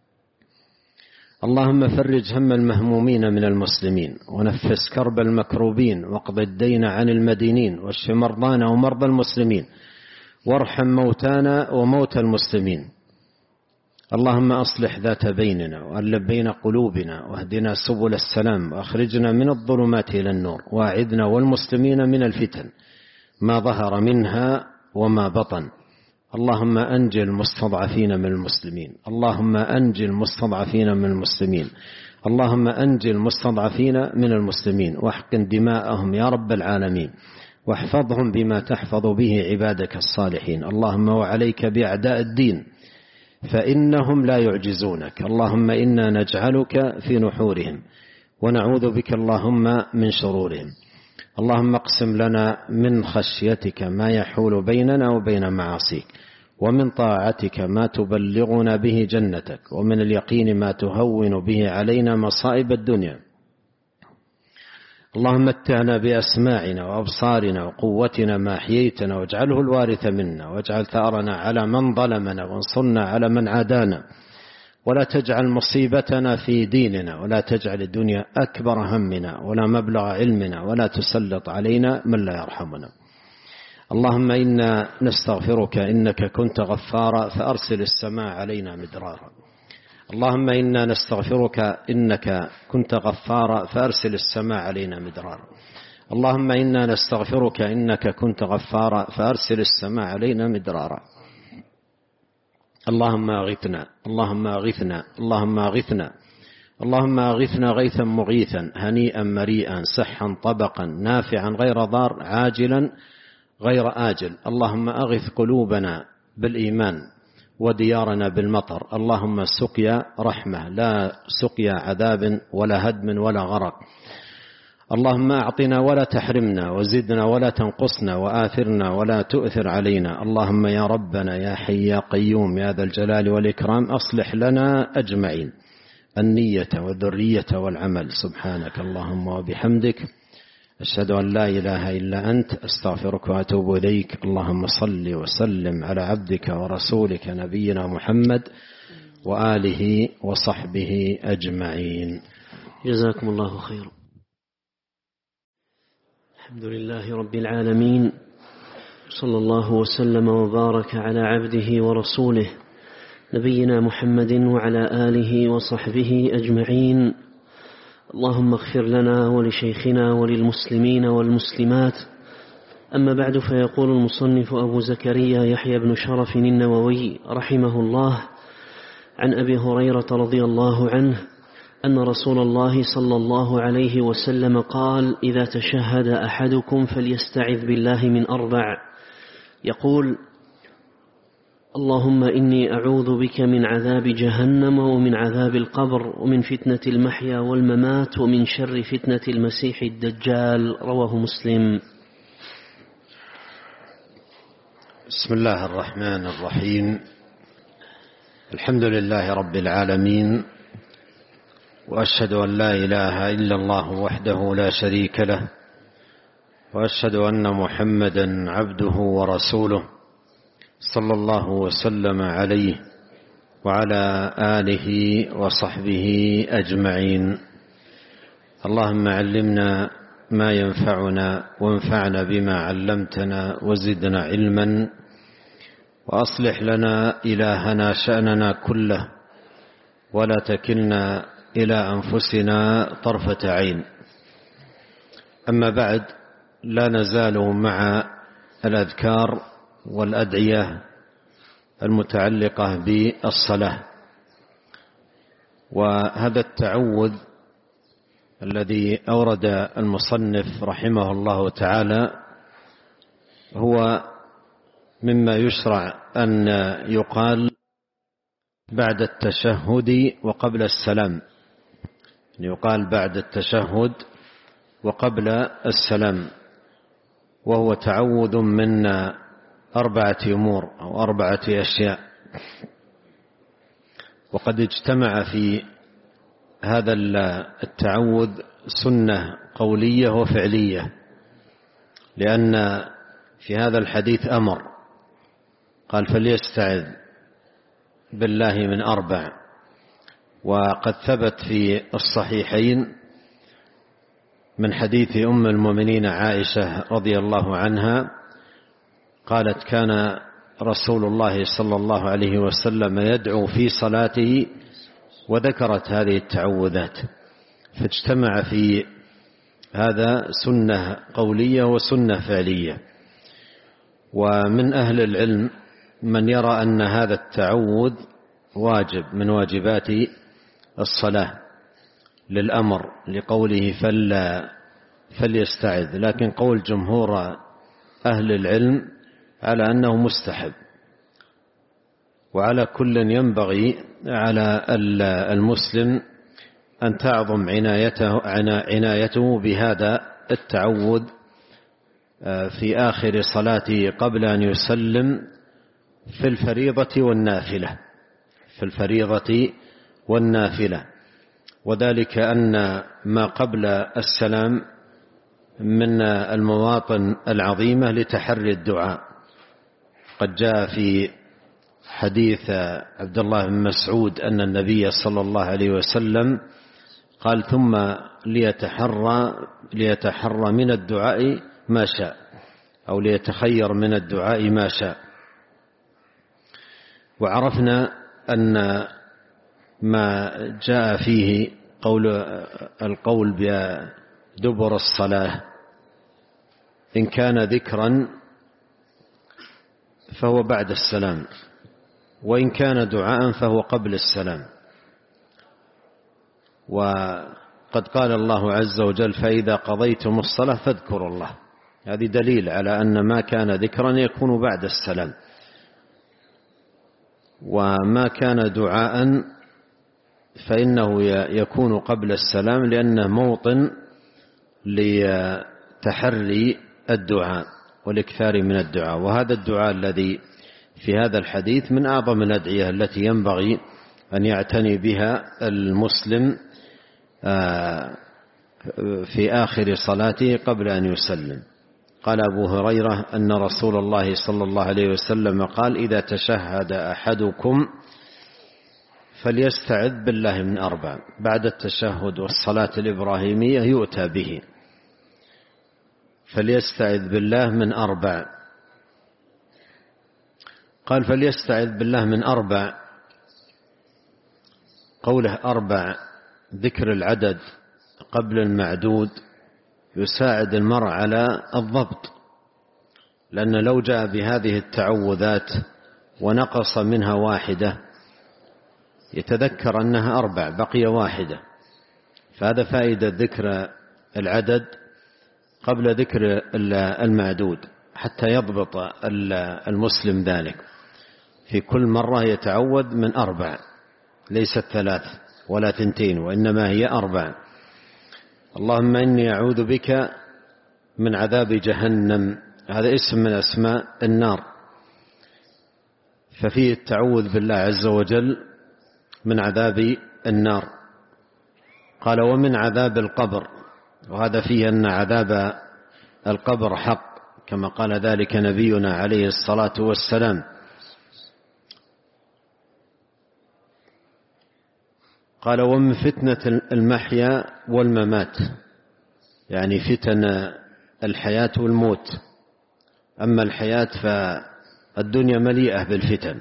اللهم فرج هم المهمومين من المسلمين، ونفس كرب المكروبين، واقض الدين عن المدينين، واشف مرضانا ومرضى المسلمين، وارحم موتانا وموتى المسلمين. اللهم أصلح ذات بيننا وألف بين قلوبنا، واهدنا سبل السلام، وأخرجنا من الظلمات إلى النور، واعذنا والمسلمين من الفتن ما ظهر منها وما بطن. اللهم أنجِ المستضعفين من المسلمين، اللهم أنجِ المستضعفين من المسلمين، اللهم أنجِ المستضعفين من المسلمين، واحقن دماءهم يا رب العالمين، واحفظهم بما تحفظ به عبادك الصالحين. اللهم وعليك بأعداء الدين فإنهم لا يعجزونك. اللهم إنا نجعلك في نحورهم، ونعوذ بك اللهم من شرورهم. اللهم اقسم لنا من خشيتك ما يحول بيننا وبين معاصيك، ومن طاعتك ما تبلغنا به جنتك، ومن اليقين ما تهون به علينا مصائب الدنيا. اللهم متعنا بأسماعنا وأبصارنا وقوتنا ما أحييتنا، واجعله الوارث منا، واجعل ثأرنا على من ظلمنا، وانصرنا على من عادانا، ولا تجعل مصيبتنا في ديننا، ولا تجعل الدنيا أكبر همنا ولا مبلغ علمنا، ولا تسلط علينا من لا يرحمنا. اللهم إنا نستغفرك إنك كنت غفارا فأرسل السماء علينا مدرارا. اللهم إنا نستغفرك إنك كنت غفارا فأرسل السماء علينا مدرارا. اللهم إنا نستغفرك إنك كنت غفارا فأرسل السماء علينا مدرارا. اللهم أغثنا اللهم أغثنا اللهم أغثنا اللهم أغثنا غيثا مغيثا هنيئا مريئا سحا طبقا نافعا غير ضار عاجلا غير آجل. اللهم أغث قلوبنا بالإيمان وديارنا بالمطر. اللهم سقيا رحمة لا سقيا عذاب ولا هدم ولا غرق. اللهم أعطنا ولا تحرمنا، وزدنا ولا تنقصنا، وآثرنا ولا تؤثر علينا. اللهم يا ربنا يا حي يا قيوم يا ذا الجلال والإكرام أصلح لنا أجمعين النية والذرية والعمل. سبحانك اللهم وبحمدك أشهد أن لا إله إلا أنت أستغفرك وأتوب إليك. اللهم صل وسلم على عبدك ورسولك نبينا محمد وآله وصحبه أجمعين. جزاكم الله خيرا. الحمد لله رب العالمين، صلى الله وسلم وبارك على عبده ورسوله نبينا محمد وعلى آله وصحبه أجمعين. اللهم اغفر لنا ولشيخنا وللمسلمين والمسلمات. أما بعد، فيقول المصنف أبو زكريا يحيى بن شرف النووي رحمه الله عن أبي هريرة رضي الله عنه أن رسول الله صلى الله عليه وسلم قال: إذا تشهد أحدكم فليستعذ بالله من أربع، يقول: اللهم إني أعوذ بك من عذاب جهنم ومن عذاب القبر ومن فتنة المحيا والممات ومن شر فتنة المسيح الدجال. رواه مسلم. بسم الله الرحمن الرحيم. الحمد لله رب العالمين، وأشهد أن لا إله إلا الله وحده لا شريك له، وأشهد أن محمدا عبده ورسوله صلى الله وسلم عليه وعلى آله وصحبه أجمعين. اللهم علمنا ما ينفعنا وانفعنا بما علمتنا وزدنا علما، وأصلح لنا إلهنا شأننا كله، ولا تكلنا إلى أنفسنا طرفة عين. أما بعد، لا نزال مع الأذكار والأدعية المتعلقة بالصلاة. وهذا التعوذ الذي أورد المصنف رحمه الله تعالى هو مما يشرع أن يقال بعد التشهد وقبل السلام، يقال بعد التشهد وقبل السلام، وهو تعوذ من أربعة أمور أو أربعة أشياء. وقد اجتمع في هذا التعوذ سنة قولية وفعلية، لأن في هذا الحديث أمر قال فليستعذ بالله من أربع. وقد ثبت في الصحيحين من حديث أم المؤمنين عائشة رضي الله عنها قالت كان رسول الله صلى الله عليه وسلم يدعو في صلاته، وذكرت هذه التعوذات، فاجتمع في هذا سنة قولية وسنة فعلية. ومن أهل العلم من يرى أن هذا التعوذ واجب من واجبات الصلاة للأمر لقوله فلا فليستعذ، لكن قول جمهور أهل العلم على أنه مستحب. وعلى كل ينبغي على المسلم أن تعظم عنايته, عنايته بهذا التعوذ في آخر صلاته قبل أن يسلم في الفريضة والنافلة في الفريضة والنافلة وذلك أن ما قبل السلام من المواطن العظيمة لتحري الدعاء. قد جاء في حديث عبد الله بن مسعود أن النبي صلى الله عليه وسلم قال ثم ليتحرى, ليتحرى من الدعاء ما شاء، أو ليتخير من الدعاء ما شاء. وعرفنا أن ما جاء فيه قول القول بدبر الصلاة إن كان ذكرا فهو بعد السلام، وإن كان دعاء فهو قبل السلام. وقد قال الله عز وجل فإذا قضيتم الصلاة فاذكروا الله. هذه دليل على أن ما كان ذكرا يكون بعد السلام، وما كان دعاء فإنه يكون قبل السلام، لأنه موطن لتحري الدعاء والإكثار من الدعاء. وهذا الدعاء الذي في هذا الحديث من أعظم الأدعية التي ينبغي أن يعتني بها المسلم في آخر صلاته قبل أن يسلم. قال أبو هريرة أن رسول الله صلى الله عليه وسلم قال إذا تشهد أحدكم فليستعذ بالله من أربع. بعد التشهد والصلاة الإبراهيمية يؤتى به، فليستعذ بالله من أربع. قال فليستعذ بالله من أربع، قوله أربع ذكر العدد قبل المعدود يساعد المرء على الضبط، لأن لو جاء بهذه التعوذات ونقص منها واحدة يتذكر أنها أربع بقي واحدة. فهذا فائدة ذكر العدد قبل ذكر المعدود حتى يضبط المسلم ذلك. في كل مرة يتعوذ من أربع، ليست ثلاث ولا ثنتين، وإنما هي أربع. اللهم إني أعوذ بك من عذاب جهنم، هذا اسم من أسماء النار، ففيه التعوذ بالله عز وجل من عذاب النار. قال ومن عذاب القبر، وهذا فيه أن عذاب القبر حق كما قال ذلك نبينا عليه الصلاة والسلام. قال ومن فتنة المحيا والممات، يعني فتن الحياة والموت. أما الحياة فالدنيا مليئة بالفتن،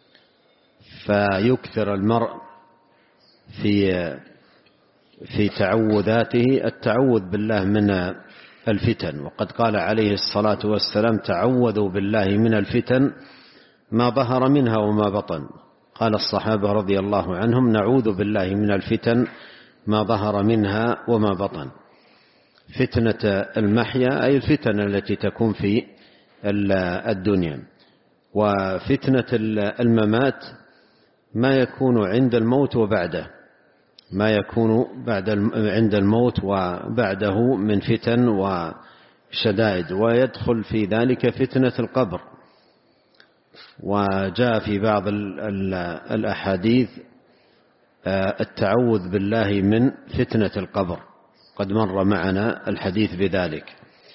فيكثر المرء في في تعوذاته التعوذ بالله من الفتن. وقد قال عليه الصلاة والسلام تعوذوا بالله من الفتن ما ظهر منها وما بطن. قال الصحابة رضي الله عنهم نعوذ بالله من الفتن ما ظهر منها وما بطن. فتنة المحيا أي الفتن التي تكون في الدنيا، وفتنة الممات ما يكون عند الموت وبعده، ما يكون بعد عند الموت وبعده من فتن وشدائد، ويدخل في ذلك فتنة القبر. وجاء في بعض الأحاديث التعوذ بالله من فتنة القبر، قد مر معنا الحديث بذلك.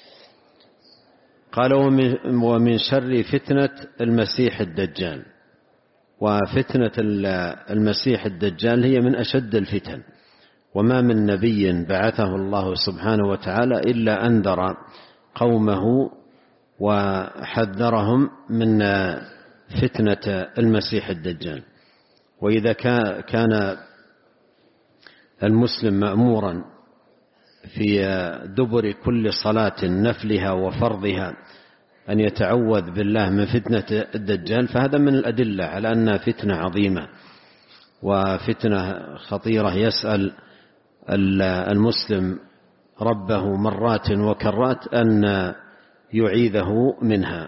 قال ومن شر فتنة المسيح الدجال. وفتنة المسيح الدجال هي من أشد الفتن، وما من نبي بعثه الله سبحانه وتعالى إلا أنذر قومه وحذرهم من فتنة المسيح الدجال. وإذا كان المسلم مأمورا في دبر كل صلاة نفلها وفرضها أن يتعوذ بالله من فتنة الدجال، فهذا من الأدلة على أنها فتنة عظيمة وفتنة خطيرة، يسأل المسلم ربه مرات وكرات أن يعيذه منها.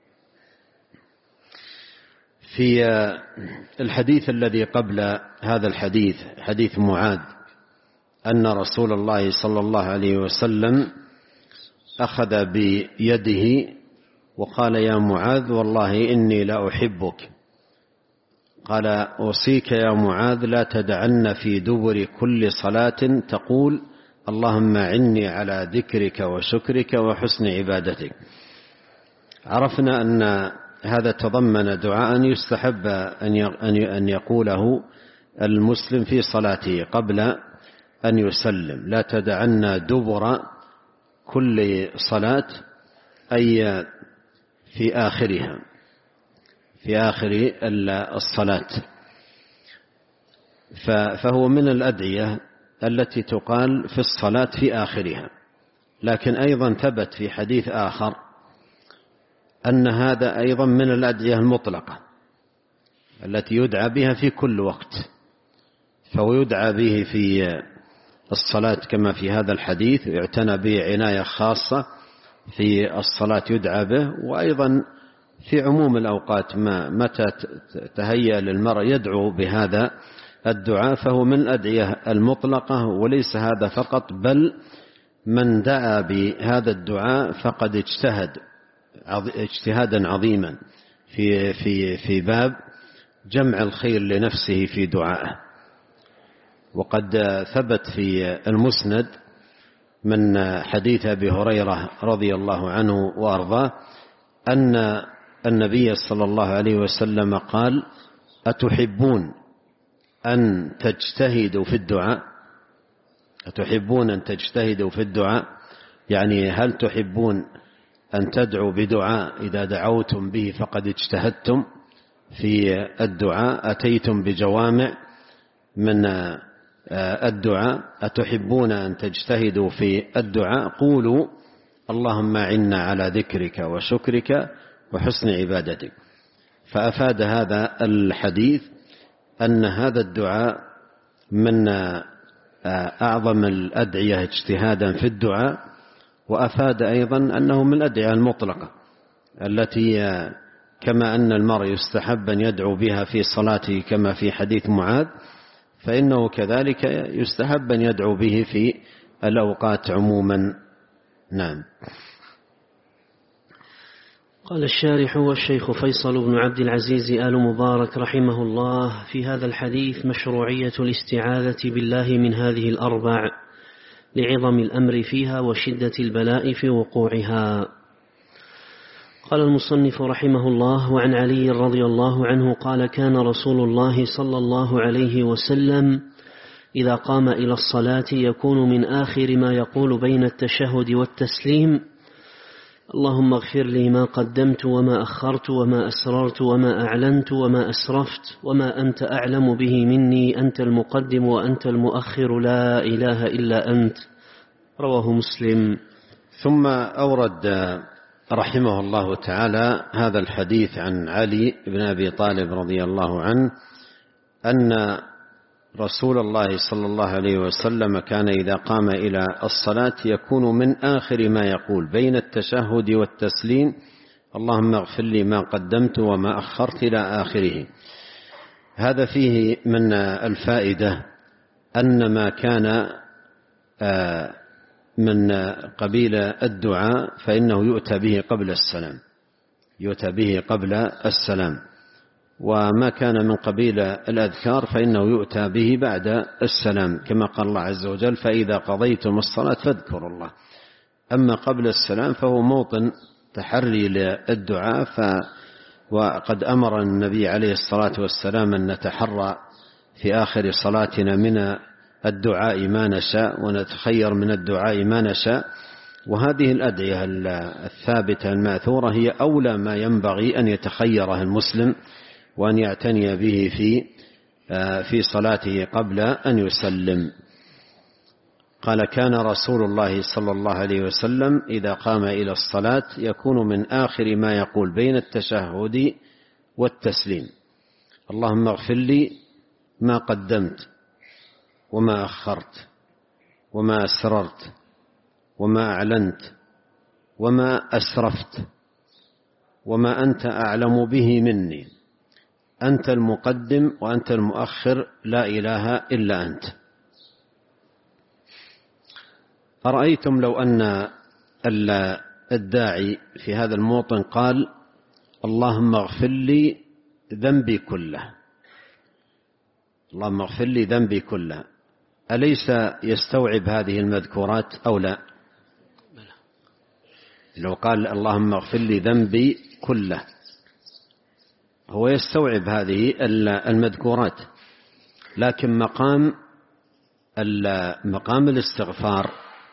في الحديث الذي قبل هذا الحديث، حديث معاذ، أن رسول الله صلى الله عليه وسلم أخذ بيده وقال يا معاذ والله إني لا أحبك. قال أوصيك يا معاذ لا تدعن في دبر كل صلاة تقول اللهم أعني على ذكرك وشكرك وحسن عبادتك. عرفنا أن هذا تضمن دعاء يستحب أن يقوله المسلم في صلاته قبل أن يسلم، لا تدعن دبر كل صلاة أي في آخرها، في آخر الصلاة. فهو من الأدعية التي تقال في الصلاة في آخرها. لكن أيضا ثبت في حديث آخر أن هذا أيضا من الأدعية المطلقة التي يدعى بها في كل وقت، فهو يدعى به في الصلاة كما في هذا الحديث، يعتنى به عناية خاصة في الصلاة يدعى به، وأيضا في عموم الأوقات ما متى تهيأ للمرء يدعو بهذا الدعاء، فهو من الأدعية المطلقة. وليس هذا فقط، بل من دعا بهذا الدعاء فقد اجتهد اجتهادا عظيما في في في باب جمع الخير لنفسه في دعائه. وقد ثبت في المسند من حديث أبي هريرة رضي الله عنه وأرضاه أن النبي صلى الله عليه وسلم قال أتحبون أن تجتهدوا في الدعاء؟ أتحبون أن تجتهدوا في الدعاء، يعني هل تحبون أن تدعوا بدعاء إذا دعوتم به فقد اجتهدتم في الدعاء، أتيتم بجوامع من الدعاء؟ أتحبون أن تجتهدوا في الدعاء؟ قولوا اللهم أعنا على ذكرك وشكرك وحسن عبادتك. فأفاد هذا الحديث أن هذا الدعاء من أعظم الأدعية اجتهادا في الدعاء، وأفاد أيضا أنه من الأدعية المطلقة التي كما أن المرء يستحب أن يدعو بها في صلاته كما في حديث معاذ، فإنه كذلك يستحب أن يدعو به في الأوقات عموما. نعم. قال الشارح والشيخ فيصل بن عبد العزيز آل مبارك رحمه الله: في هذا الحديث مشروعية الاستعاذة بالله من هذه الأربع لعظم الأمر فيها وشدة البلاء في وقوعها. قال المصنف رحمه الله: وعن علي رضي الله عنه قال: كان رسول الله صلى الله عليه وسلم إذا قام إلى الصلاة يكون من آخر ما يقول بين التشهد والتسليم: اللهم اغفر لي ما قدمت وما أخرت وما أسررت وما أعلنت وما أسرفت وما أنت أعلم به مني، أنت المقدم وأنت المؤخر، لا إله إلا أنت. رواه مسلم. ثم أورد رحمه الله تعالى هذا الحديث عن علي بن أبي طالب رضي الله عنه أن رسول الله صلى الله عليه وسلم كان إذا قام إلى الصلاة يكون من آخر ما يقول بين التشهد والتسليم: اللهم اغفر لي ما قدمت وما أخرت، إلى آخره. هذا فيه من الفائدة أن ما كان من قبيل الدعاء فإنه يؤتى به قبل السلام، يؤتى به قبل السلام، وما كان من قبيل الأذكار فإنه يؤتى به بعد السلام، كما قال الله عز وجل: فإذا قضيتم الصلاة فاذكروا الله. أما قبل السلام فهو موطن تحري للدعاء، ف وقد أمر النبي عليه الصلاة والسلام أن نتحرى في آخر صلاتنا من الدعاء ما نشاء ونتخير من الدعاء ما نشاء. وهذه الأدعية الثابتة الماثورة هي أولى ما ينبغي أن يتخيرها المسلم وأن يعتني به في في صلاته قبل أن يسلم. قال: كان رسول الله صلى الله عليه وسلم إذا قام إلى الصلاة يكون من آخر ما يقول بين التشهد والتسليم: اللهم اغفر لي ما قدمت وما أخرت وما أسررت وما أعلنت وما أسرفت وما أنت أعلم به مني، أنت المقدم وأنت المؤخر، لا إله إلا أنت. أرأيتم لو أن الداعي في هذا الموطن قال: اللهم اغفر لي ذنبي كله، اللهم اغفر لي ذنبي كله، أليس يستوعب هذه المذكورات أو لا؟ لو قال اللهم اغفر لي ذنبي كله هو يستوعب هذه المذكورات، لكن مقام مقام الاستغفار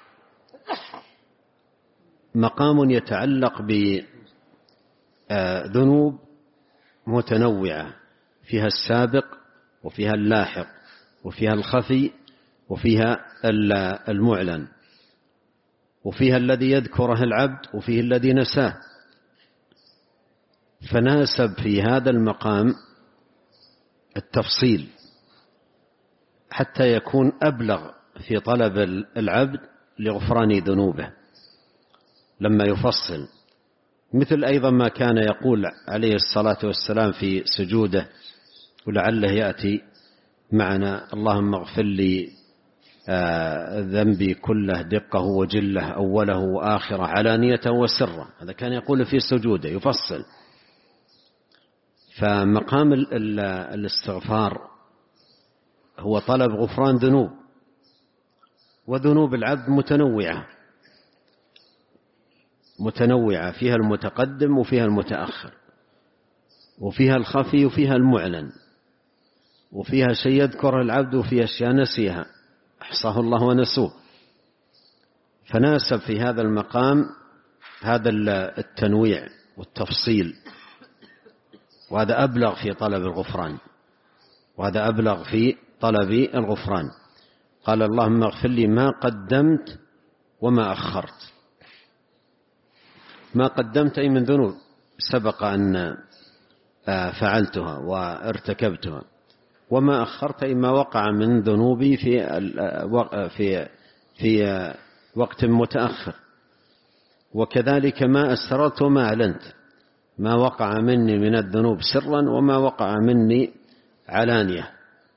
مقام يتعلق بذنوب متنوعة، فيها السابق وفيها اللاحق وفيها الخفي وفيها المعلن، وفيها الذي يذكره العبد وفيه الذي نساه. فناسب في هذا المقام التفصيل حتى يكون أبلغ في طلب العبد لغفران ذنوبه لما يفصل، مثل أيضا ما كان يقول عليه الصلاة والسلام في سجوده، ولعله يأتي معنا: اللهم اغفر لي ذنبي كله دقه وجله أوله وآخره علانيته وسره. هذا كان يقول في سجوده يفصل. فمقام الاستغفار هو طلب غفران ذنوب، وذنوب العبد متنوعة متنوعة فيها المتقدم وفيها المتأخر، وفيها الخفي وفيها المعلن، وفيها شيء يذكر العبد وفيها أشياء نسيها أحصاه الله ونسوه. فناسب في هذا المقام هذا التنويع والتفصيل، وهذا أبلغ في طلب الغفران، وهذا أبلغ في طلب الغفران. قال: اللهم اغفر لي ما قدمت وما أخرت. ما قدمت أي من ذنوب سبق أن فعلتها وارتكبتها، وما أخرت أي ما وقع من ذنوبي في في في وقت متأخر، وكذلك ما أسررت وما أعلنت، ما وقع مني من الذنوب سرا وما وقع مني علانية،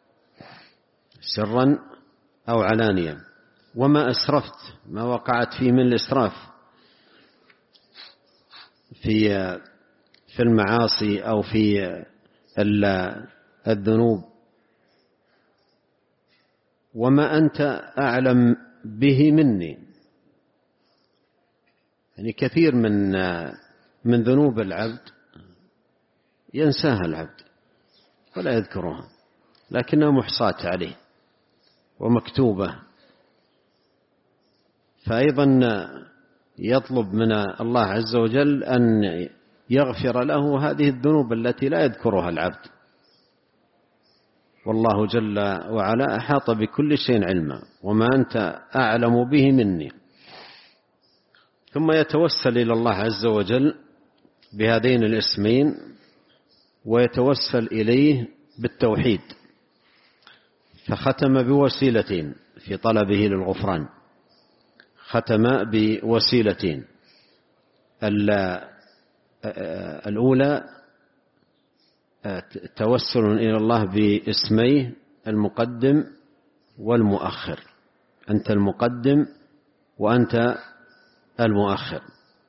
سرا أو علانية، وما أسرفت، ما وقعت فيه من الإسراف في في المعاصي أو في الذنوب، وما أنت أعلم به مني. يعني كثير من من ذنوب العبد ينساها العبد ولا يذكرها، لكنها محصاة عليه ومكتوبة. فأيضا يطلب من الله عز وجل أن يغفر له هذه الذنوب التي لا يذكرها العبد، والله جل وعلا أحاط بكل شيء علما، وما أنت أعلم به مني. ثم يتوسل إلى الله عز وجل بهذين الاسمين، ويتوسل إليه بالتوحيد، فختم بوسيلتين في طلبه للغفران. ختم بوسيلتين، الأولى توسل إلى الله باسميه المقدم والمؤخر، أنت المقدم وأنت المؤخر.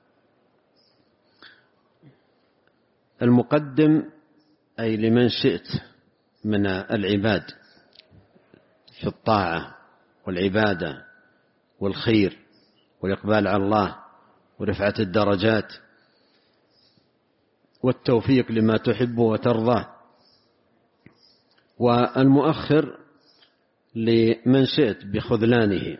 المقدم أي لمن شئت من العباد في الطاعة والعبادة والخير والإقبال على الله ورفعة الدرجات والتوفيق لما تحب وترضى. والمؤخر لمن شئت بخذلانه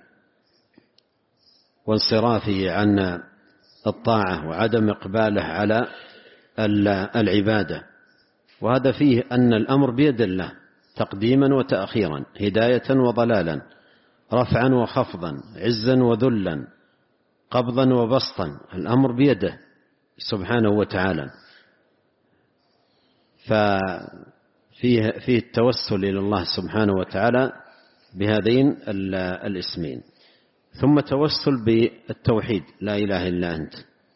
وانصرافه عن الطاعة وعدم إقباله على العبادة. وهذا فيه أن الأمر بيد الله تقديما وتأخيرا، هداية وضلالا، رفعا وخفضا، عزا وذلا، قبضا وبسطا، الأمر بيده سبحانه وتعالى. ففيه فيه التوسل إلى الله سبحانه وتعالى بهذين الاسمين. ثم توسل بالتوحيد، لا إله إلا أنت،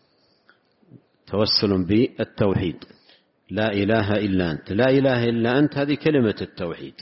توسل بالتوحيد، لا إله إلا أنت. لا إله إلا أنت هذه كلمة التوحيد،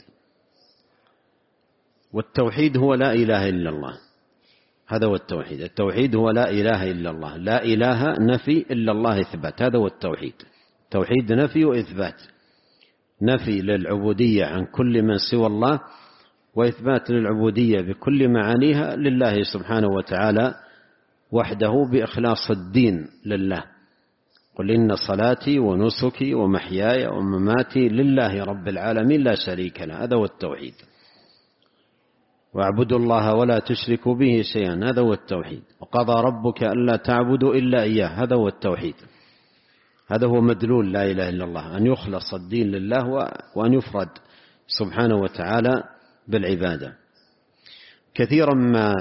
والتوحيد هو لا إله إلا الله، هذا هو التوحيد. التوحيد هو لا إله إلا الله، لا إله نفي إلا الله إثبات، هذا هو التوحيد. توحيد نفي وإثبات، نفي للعبودية عن كل من سوى الله، وإثبات للعبودية بكل معانيها لله سبحانه وتعالى وحده بإخلاص الدين لله. قل إن صلاتي ونسكي ومحياي ومماتي لله رب العالمين لا شريك له، هذا هو التوحيد. واعبدوا الله ولا تشركوا به شيئا، هذا هو التوحيد. وقضى ربك ألا تعبدوا إلا إياه، هذا هو التوحيد. هذا هو مدلول لا إله إلا الله، أن يخلص الدين لله وأن يفرد سبحانه وتعالى بالعبادة. كثيرا ما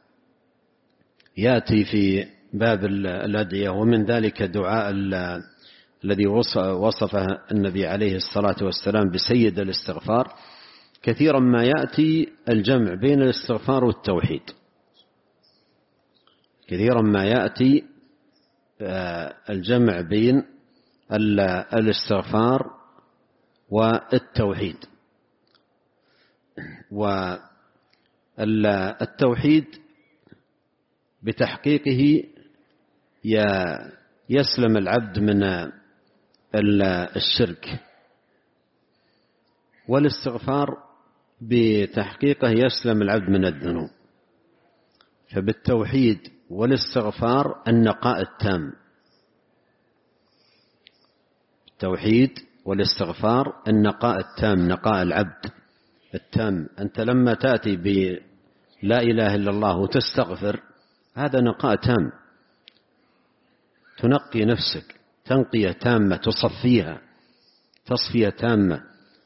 يأتي في باب الأدعية، ومن ذلك دعاء الذي وصفه النبي عليه الصلاة والسلام بسيد الاستغفار. كثيرا ما يأتي الجمع بين الاستغفار والتوحيد، كثيرا ما يأتي الجمع بين الاستغفار والتوحيد. والتوحيد بتحقيقه يسلم العبد من الشرك، والاستغفار بتحقيقه يسلم العبد من الذنوب. فبالتوحيد والاستغفار النقاء التام، التوحيد والاستغفار النقاء التام، نقاء العبد التام. أنت لما تأتي بلا إله إلا الله وتستغفر، هذا نقاء تام، تنقي نفسك تنقية تامة، تصفيها تصفية تامة.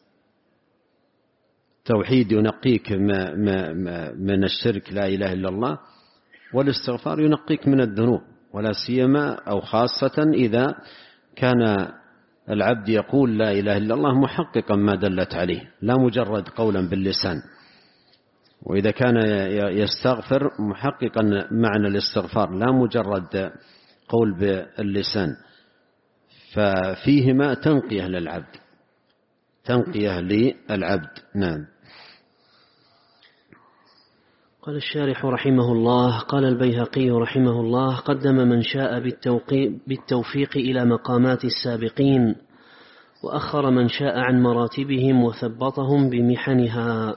توحيد ينقيك من الشرك لا إله إلا الله، والاستغفار ينقيك من الذنوب، ولا سيما أو خاصة إذا كان العبد يقول لا إله إلا الله محققا ما دلت عليه، لا مجرد قولا باللسان. وإذا كان يستغفر محققا معنى الاستغفار، لا مجرد قول باللسان. ففيهما تنقية للعبد، تنقية للعبد. نعم. قال الشارح رحمه الله: قال البيهقي رحمه الله: قدم من شاء بالتوفيق إلى مقامات السابقين، وأخر من شاء عن مراتبهم وثبطهم بمحنها.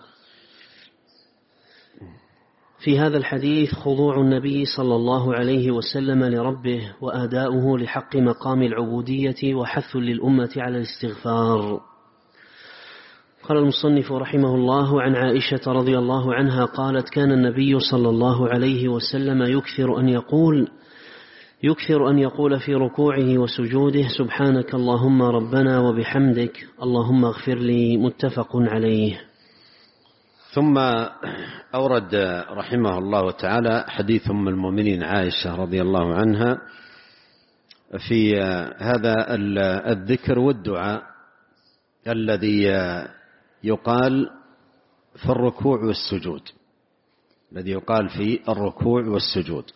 في هذا الحديث خضوع النبي صلى الله عليه وسلم لربه، وأداؤه لحق مقام العبودية، وحث للأمة على الاستغفار. قال المصنف رحمه الله: عن عائشة رضي الله عنها قالت: كان النبي صلى الله عليه وسلم يكثر أن يقول يكثر أن يقول في ركوعه وسجوده: سبحانك اللهم ربنا وبحمدك اللهم اغفر لي. متفق عليه. ثم أورد رحمه الله تعالى حديث أم المؤمنين عائشة رضي الله عنها في هذا الذكر والدعاء الذي يقال في الركوع والسجود الذي يقال في الركوع والسجود.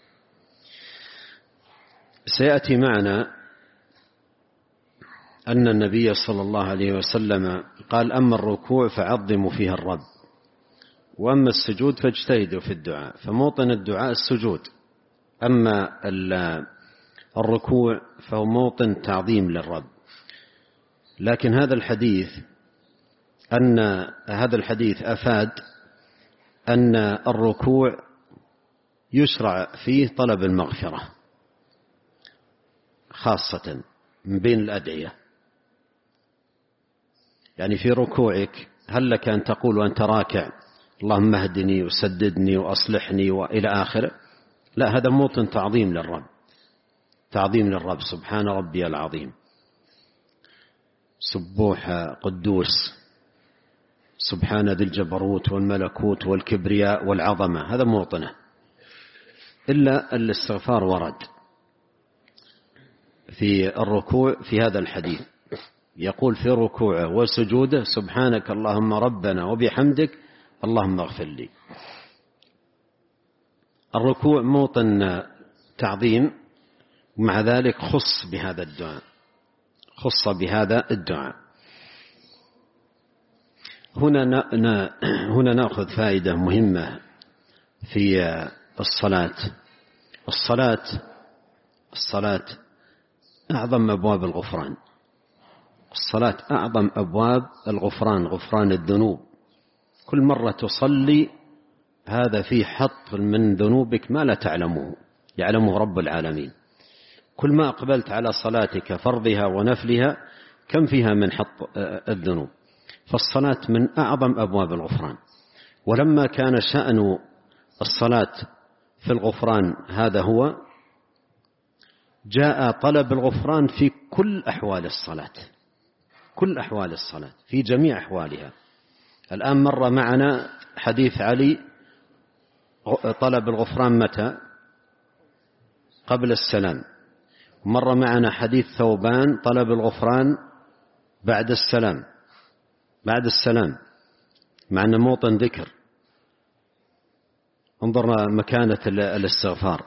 سيأتي معنا أن النبي صلى الله عليه وسلم قال: أما الركوع فعظموا فيها الرب، وأما السجود فاجتهدوا في الدعاء. فموطن الدعاء السجود، أما الركوع فهو موطن تعظيم للرب. لكن هذا الحديث أن هذا الحديث أفاد أن الركوع يشرع فيه طلب المغفرة خاصة من بين الأدعية. يعني في ركوعك هل لك أن تقول وأنت راكع: اللهم اهدني وسددني وأصلحني وإلى آخره؟ لا، هذا موطن تعظيم للرب، تعظيم للرب. سبحان ربي العظيم، سبوح قدوس، سبحان ذي الجبروت والملكوت والكبرياء والعظمة، هذا موطنه. إلا الاستغفار ورد في الركوع في هذا الحديث، يقول في ركوعه وسجوده: سبحانك اللهم ربنا وبحمدك اللهم اغفر لي. الركوع موطن تعظيم، ومع ذلك خص بهذا الدعاء، خص بهذا الدعاء. هنا هنا نأخذ فائدة مهمة في الصلاة. الصلاة الصلاة أعظم أبواب الغفران. الصلاة أعظم أبواب الغفران، غفران الذنوب. كل مرة تصلي هذا في حط من ذنوبك ما لا تعلمه، يعلمه رب العالمين. كل ما أقبلت على صلاتك فرضها ونفلها كم فيها من حط الذنوب. فالصلاة من أعظم أبواب الغفران. ولما كان شأن الصلاة في الغفران هذا هو، جاء طلب الغفران في كل أحوال الصلاة، كل أحوال الصلاة في جميع أحوالها. الآن مر معنا حديث علي طلب الغفران متى؟ قبل السلام. مر معنا حديث ثوبان طلب الغفران بعد السلام، بعد السلام، مع أنه موطن ذكر. انظر مكانة الاستغفار.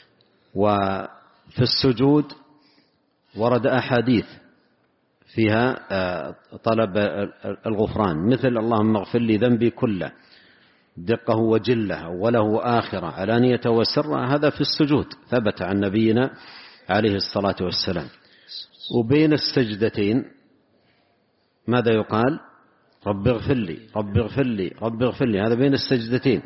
وفي السجود ورد أحاديث فيها طلب الغفران، مثل: اللهم اغفر لي ذنبي كله دقه وجله وله آخرة علانية وسرة. هذا في السجود ثبت عن نبينا عليه الصلاة والسلام. وبين السجدتين ماذا يقال؟ رب اغفر لي رب اغفر لي رب اغفر لي، هذا بين السجدتين.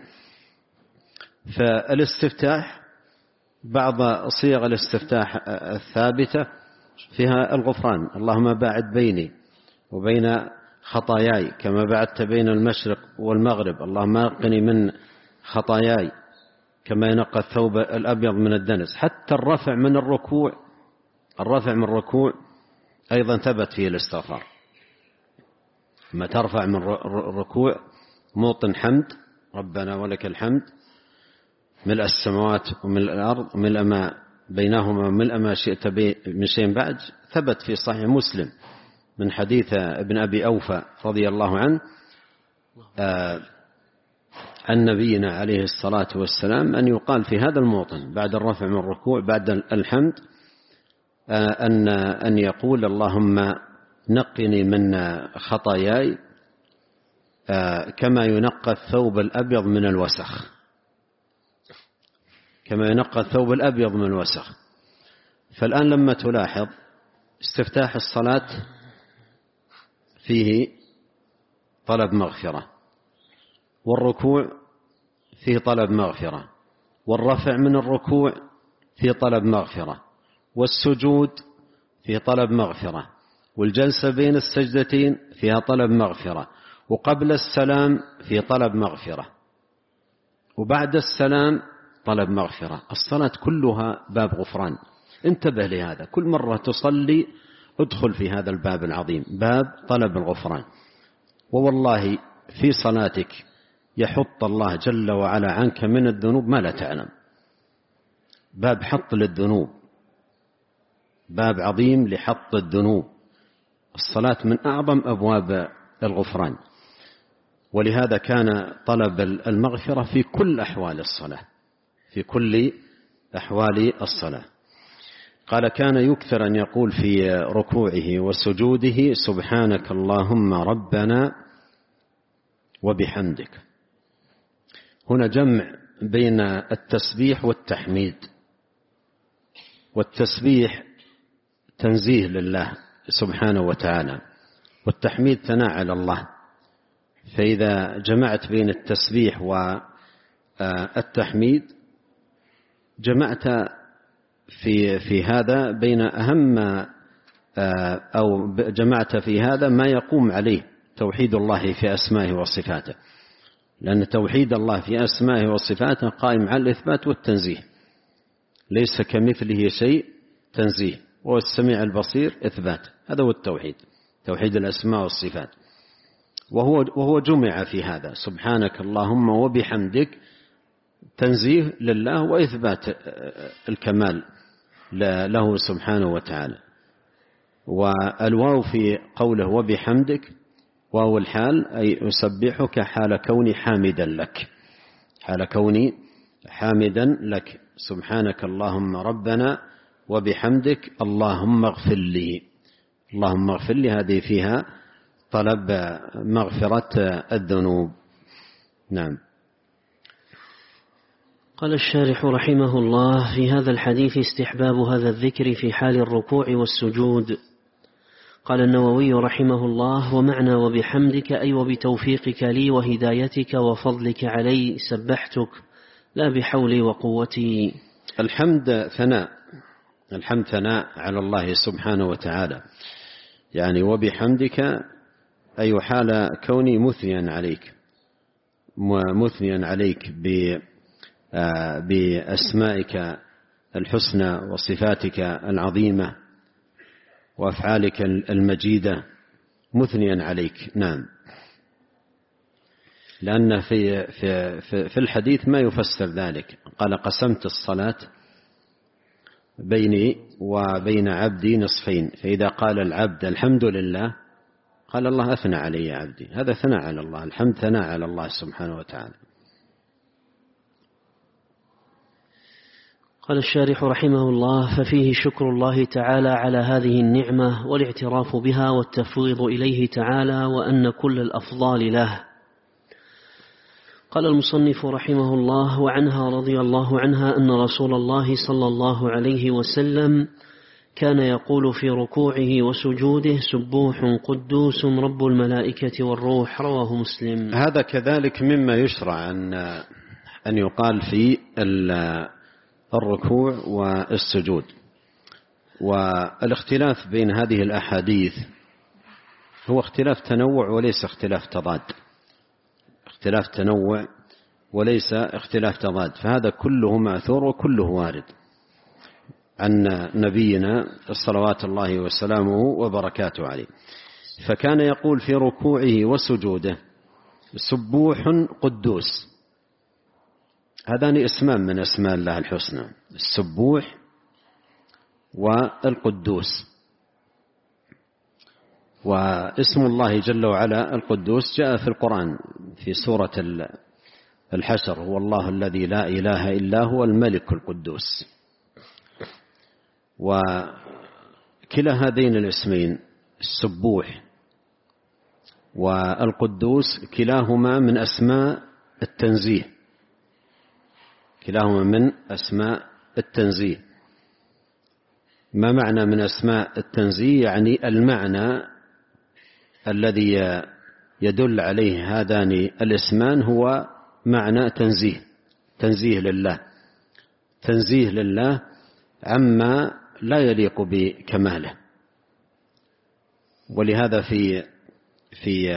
فالاستفتاح، بعض صيغ الاستفتاح الثابتة فيها الغفران: اللهم باعد بيني وبين خطاياي كما بعدت بين المشرق والمغرب، اللهم نقني من خطاياي كما ينقى الثوب الأبيض من الدنس. حتى الرفع من الركوع، الرفع من الركوع أيضا ثبت فيه الاستغفار. ما ترفع من الركوع موطن حمد، ربنا ولك الحمد ملء السماوات وملء الأرض ملء ما بينهما وملء ما شئت من شيء بعد. ثبت في صحيح مسلم من حديث ابن أبي أوفى رضي الله عنه عن نبينا عليه الصلاة والسلام أن يقال في هذا الموطن بعد الرفع من الركوع بعد الحمد أن أن يقول: اللهم نقني من خطاياي كما ينقى الثوب الأبيض من الوسخ، كما ينقى الثوب الأبيض من الوسخ. فالآن لما تلاحظ استفتاح الصلاة فيه طلب مغفرة، والركوع فيه طلب مغفرة، والرفع من الركوع فيه طلب مغفرة، والسجود فيه طلب مغفرة، والجلسة بين السجدتين فيها طلب مغفرة، وقبل السلام فيه طلب مغفرة، وبعد السلام طلب مغفرة. الصلاة كلها باب غفران. انتبه لهذا، كل مرة تصلي ادخل في هذا الباب العظيم، باب طلب الغفران. ووالله في صلاتك يحط الله جل وعلا عنك من الذنوب ما لا تعلم. باب حط للذنوب، باب عظيم لحط الذنوب. الصلاة من أعظم أبواب الغفران، ولهذا كان طلب المغفرة في كل أحوال الصلاة، في كل أحوال الصلاة. قال كان يكثر أن يقول في ركوعه وسجوده سبحانك اللهم ربنا وبحمدك. هنا جمع بين التسبيح والتحميد. والتسبيح تنزيه لله سبحانه وتعالى، والتحميد ثناء على الله. فإذا جمعت بين التسبيح والتحميد جمعت في في هذا بين أهم أو جمعت في هذا ما يقوم عليه توحيد الله في أسمائه وصفاته، لأن توحيد الله في أسمائه وصفاته قائم على الإثبات والتنزيه، ليس كمثله شيء تنزيه، وهو السميع البصير إثبات. هذا هو التوحيد، توحيد الأسماء والصفات. وهو وهو جمع في هذا سبحانك اللهم وبحمدك، تنزيه لله وإثبات الكمال له سبحانه وتعالى. والواو في قوله وبحمدك واو الحال، أي أسبحك حال كوني حامدا لك، حال كوني حامدا لك. سبحانك اللهم ربنا وبحمدك اللهم اغفر لي، اللهم اغفر لي، هذه فيها طلب مغفرة الذنوب. نعم. قال الشارح رحمه الله في هذا الحديث استحباب هذا الذكر في حال الركوع والسجود. قال النووي رحمه الله ومعنى وبحمدك أي وبتوفيقك لي وهدايتك وفضلك علي سبحتك لا بحولي وقوتي. الحمد ثناء، الحمد ثناء على الله سبحانه وتعالى، يعني وبحمدك أي حال كوني مثنيا عليك، مثنيا عليك بأسمائك الحسنى وصفاتك العظيمة وأفعالك المجيدة، مثنيا عليك. نعم. لأن في, في, في الحديث ما يفسر ذلك. قال قسمت الصلاة بيني وبين عبدي نصفين، فإذا قال العبد الحمد لله قال الله أثنى علي يا عبدي، هذا ثناء على الله، الحمد ثناء على الله سبحانه وتعالى. قال الشارح رحمه الله ففيه شكر الله تعالى على هذه النعمة والاعتراف بها والتفويض إليه تعالى وأن كل الأفضال له. قال المصنف رحمه الله وعنها رضي الله عنها أن رسول الله صلى الله عليه وسلم كان يقول في ركوعه وسجوده سبوح قدوس رب الملائكة والروح، رواه مسلم. هذا كذلك مما يشرع أن أن يقال في الركوع والسجود. والاختلاف بين هذه الأحاديث هو اختلاف تنوع وليس اختلاف تضاد، اختلاف تنوع وليس اختلاف تضاد، فهذا كله مأثور وكله وارد عن نبينا صلوات الله وسلامه وبركاته عليه. فكان يقول في ركوعه وسجوده سبوح قدوس، هذان اسمان من اسماء الله الحسنى، السبوح والقدوس. واسم الله جل وعلا القدوس جاء في القرآن في سورة الحشر، هو الله الذي لا إله إلا هو الملك القدوس. وكلا هذين الاسمين السبوح والقدوس كلاهما من أسماء التنزيه، كلاهما من أسماء التنزيه. ما معنى من أسماء التنزيه؟ يعني المعنى الذي يدل عليه هذان الاسمان هو معنى تنزيه، تنزيه لله، تنزيه لله عما لا يليق بكماله. ولهذا في في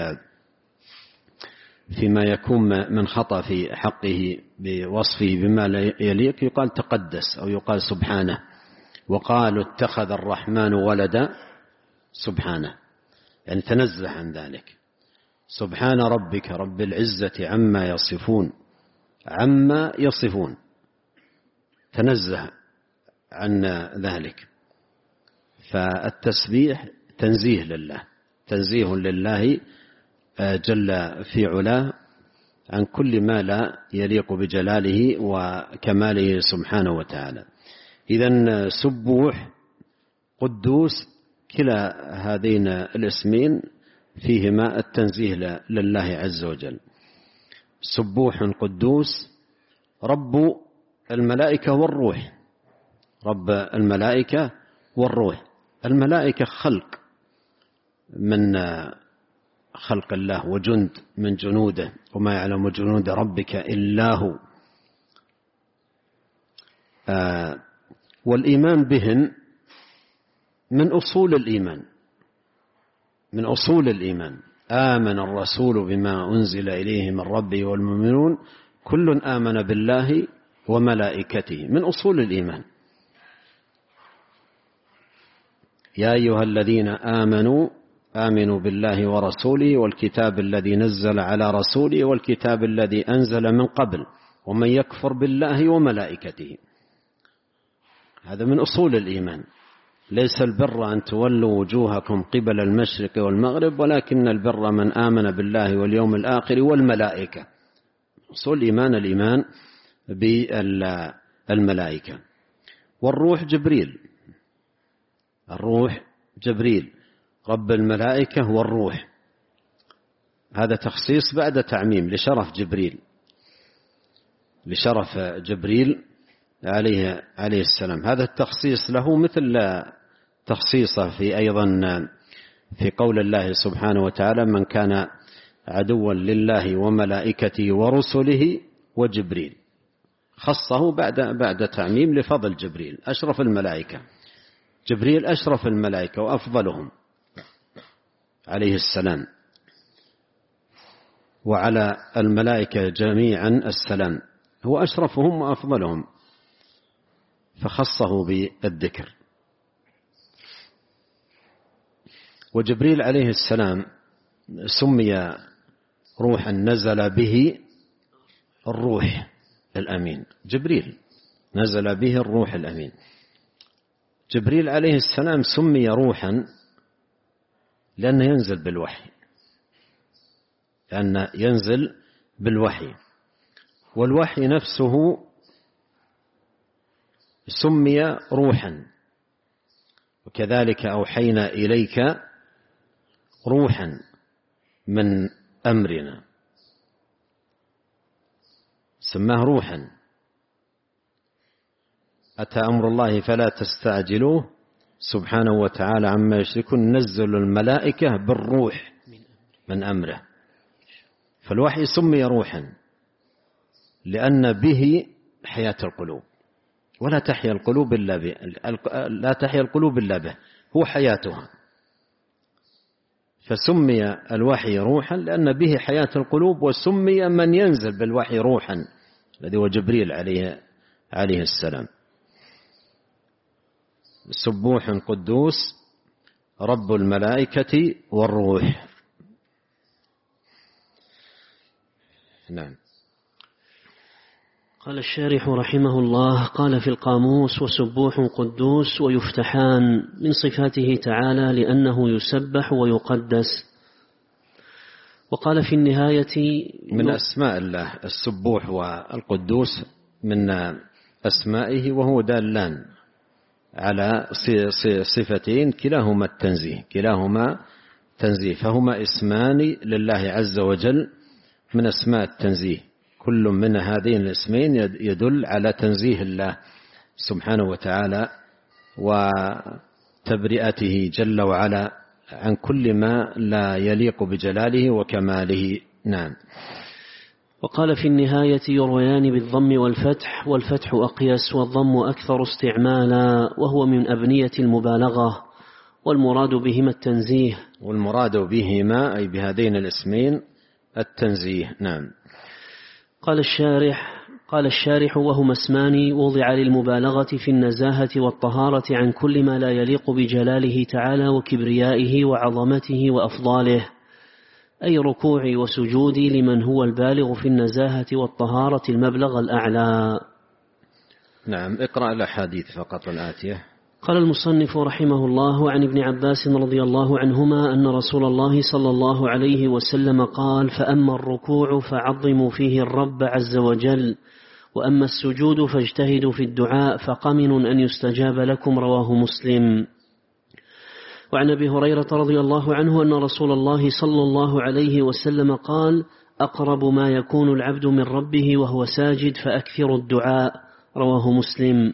فيما يكون من خطأ في حقه بوصفه بما لا يليق يقال تقدس أو يقال سبحانه. وقالوا اتخذ الرحمن ولدا سبحانه، يعني تنزه عن ذلك. سبحان ربك رب العزة عما يصفون، عما يصفون تنزه عن ذلك. فالتسبيح تنزيه لله، تنزيه لله جل في علاه عن كل ما لا يليق بجلاله وكماله سبحانه وتعالى. إذن سبوح قدوس كلا هذين الاسمين فيهما التنزيه لله عز وجل. سبوح قدوس رب الملائكة والروح، رب الملائكة والروح. الملائكة خلق من خلق الله وجند من جنوده، وما يعلم جنود ربك إلا هو. آه والإيمان بهن من أصول الإيمان، من أصول الإيمان. آمن الرسول بما أنزل إليه من ربه والمؤمنون كل آمن بالله وملائكته، من أصول الإيمان. يا أيها الذين آمنوا آمنوا بالله ورسوله والكتاب الذي نزل على رسوله والكتاب الذي أنزل من قبل ومن يكفر بالله وملائكته. هذا من أصول الإيمان. ليس البر أن تولوا وجوهكم قبل المشرق والمغرب ولكن البر من آمن بالله واليوم الآخر والملائكة. أصول الإيمان الإيمان بالملائكة. والروح جبريل، الروح جبريل رب الملائكة والروح. هذا تخصيص بعد تعميم لشرف جبريل، لشرف جبريل عليه عليه السلام. هذا التخصيص له مثل تخصيصه في أيضا في قول الله سبحانه وتعالى من كان عدوا لله وملائكته ورسله وجبريل. خصه بعد بعد تعميم لفضل جبريل أشرف الملائكة. جبريل أشرف الملائكة وأفضلهم عليه السلام، وعلى الملائكة جميعا السلام، هو أشرفهم وأفضلهم فخصه بالذكر. وجبريل عليه السلام سمي روحا نزل به الروح الأمين. جبريل نزل به الروح الأمين. جبريل عليه السلام سمي روحا لأنه ينزل بالوحي، لأنه ينزل بالوحي. والوحي نفسه سمي روحا. وكذلك أوحينا إليك روحا من أمرنا، سماه روحا. أتى أمر الله فلا تستعجلوه سبحانه وتعالى عما يشركون نزل الملائكة بالروح من أمره. فالوحي سمي روحا لأن به حياة القلوب، ولا تحيا القلوب إلا به، لا تحيا القلوب إلا به، هو حياتها. فسمي الوحي روحا لأن به حياة القلوب، وسمي من ينزل بالوحي روحا الذي هو جبريل عليه عليه السلام. سبوح قدوس رب الملائكة والروح. نعم. قال الشارح رحمه الله: قال في القاموس: وسبوح قدوس ويفتحان من صفاته تعالى لأنه يسبح ويقدس. وقال في النهاية: من أسماء الله السبوح والقدوس، من أسمائه، وهو دالان على صفتين كلاهما التنزيه، كلاهما تنزيه، فهما اسمان لله عز وجل من اسماء التنزيه، كل من هذين الاسمين يدل على تنزيه الله سبحانه وتعالى وتبرئته جل وعلا عن كل ما لا يليق بجلاله وكماله. نعم. وقال في النهاية: يرويان بالضم والفتح، والفتح أقيس والضم أكثر استعمالا، وهو من أبنية المبالغة، والمراد بهما التنزيه. والمراد بهما أي بهذين الاسمين التنزيه. نعم. قال الشارح قال الشارح وهما اسمان وضع للمبالغة في النزاهة والطهارة عن كل ما لا يليق بجلاله تعالى وكبريائه وعظمته وأفضاله، أي ركوعي وسجودي لمن هو البالغ في النزاهة والطهارة المبلغ الأعلى. نعم. اقرأ الأحاديث فقط الآتية. قال المصنف رحمه الله: عن ابن عباس رضي الله عنهما أن رسول الله صلى الله عليه وسلم قال: فأما الركوع فعظموا فيه الرب عز وجل، وأما السجود فاجتهدوا في الدعاء فقمن أن يستجاب لكم. رواه مسلم. وعن أبي هريرة رضي الله عنه أن رسول الله صلى الله عليه وسلم قال: أقرب ما يكون العبد من ربه وهو ساجد فأكثروا الدعاء. رواه مسلم.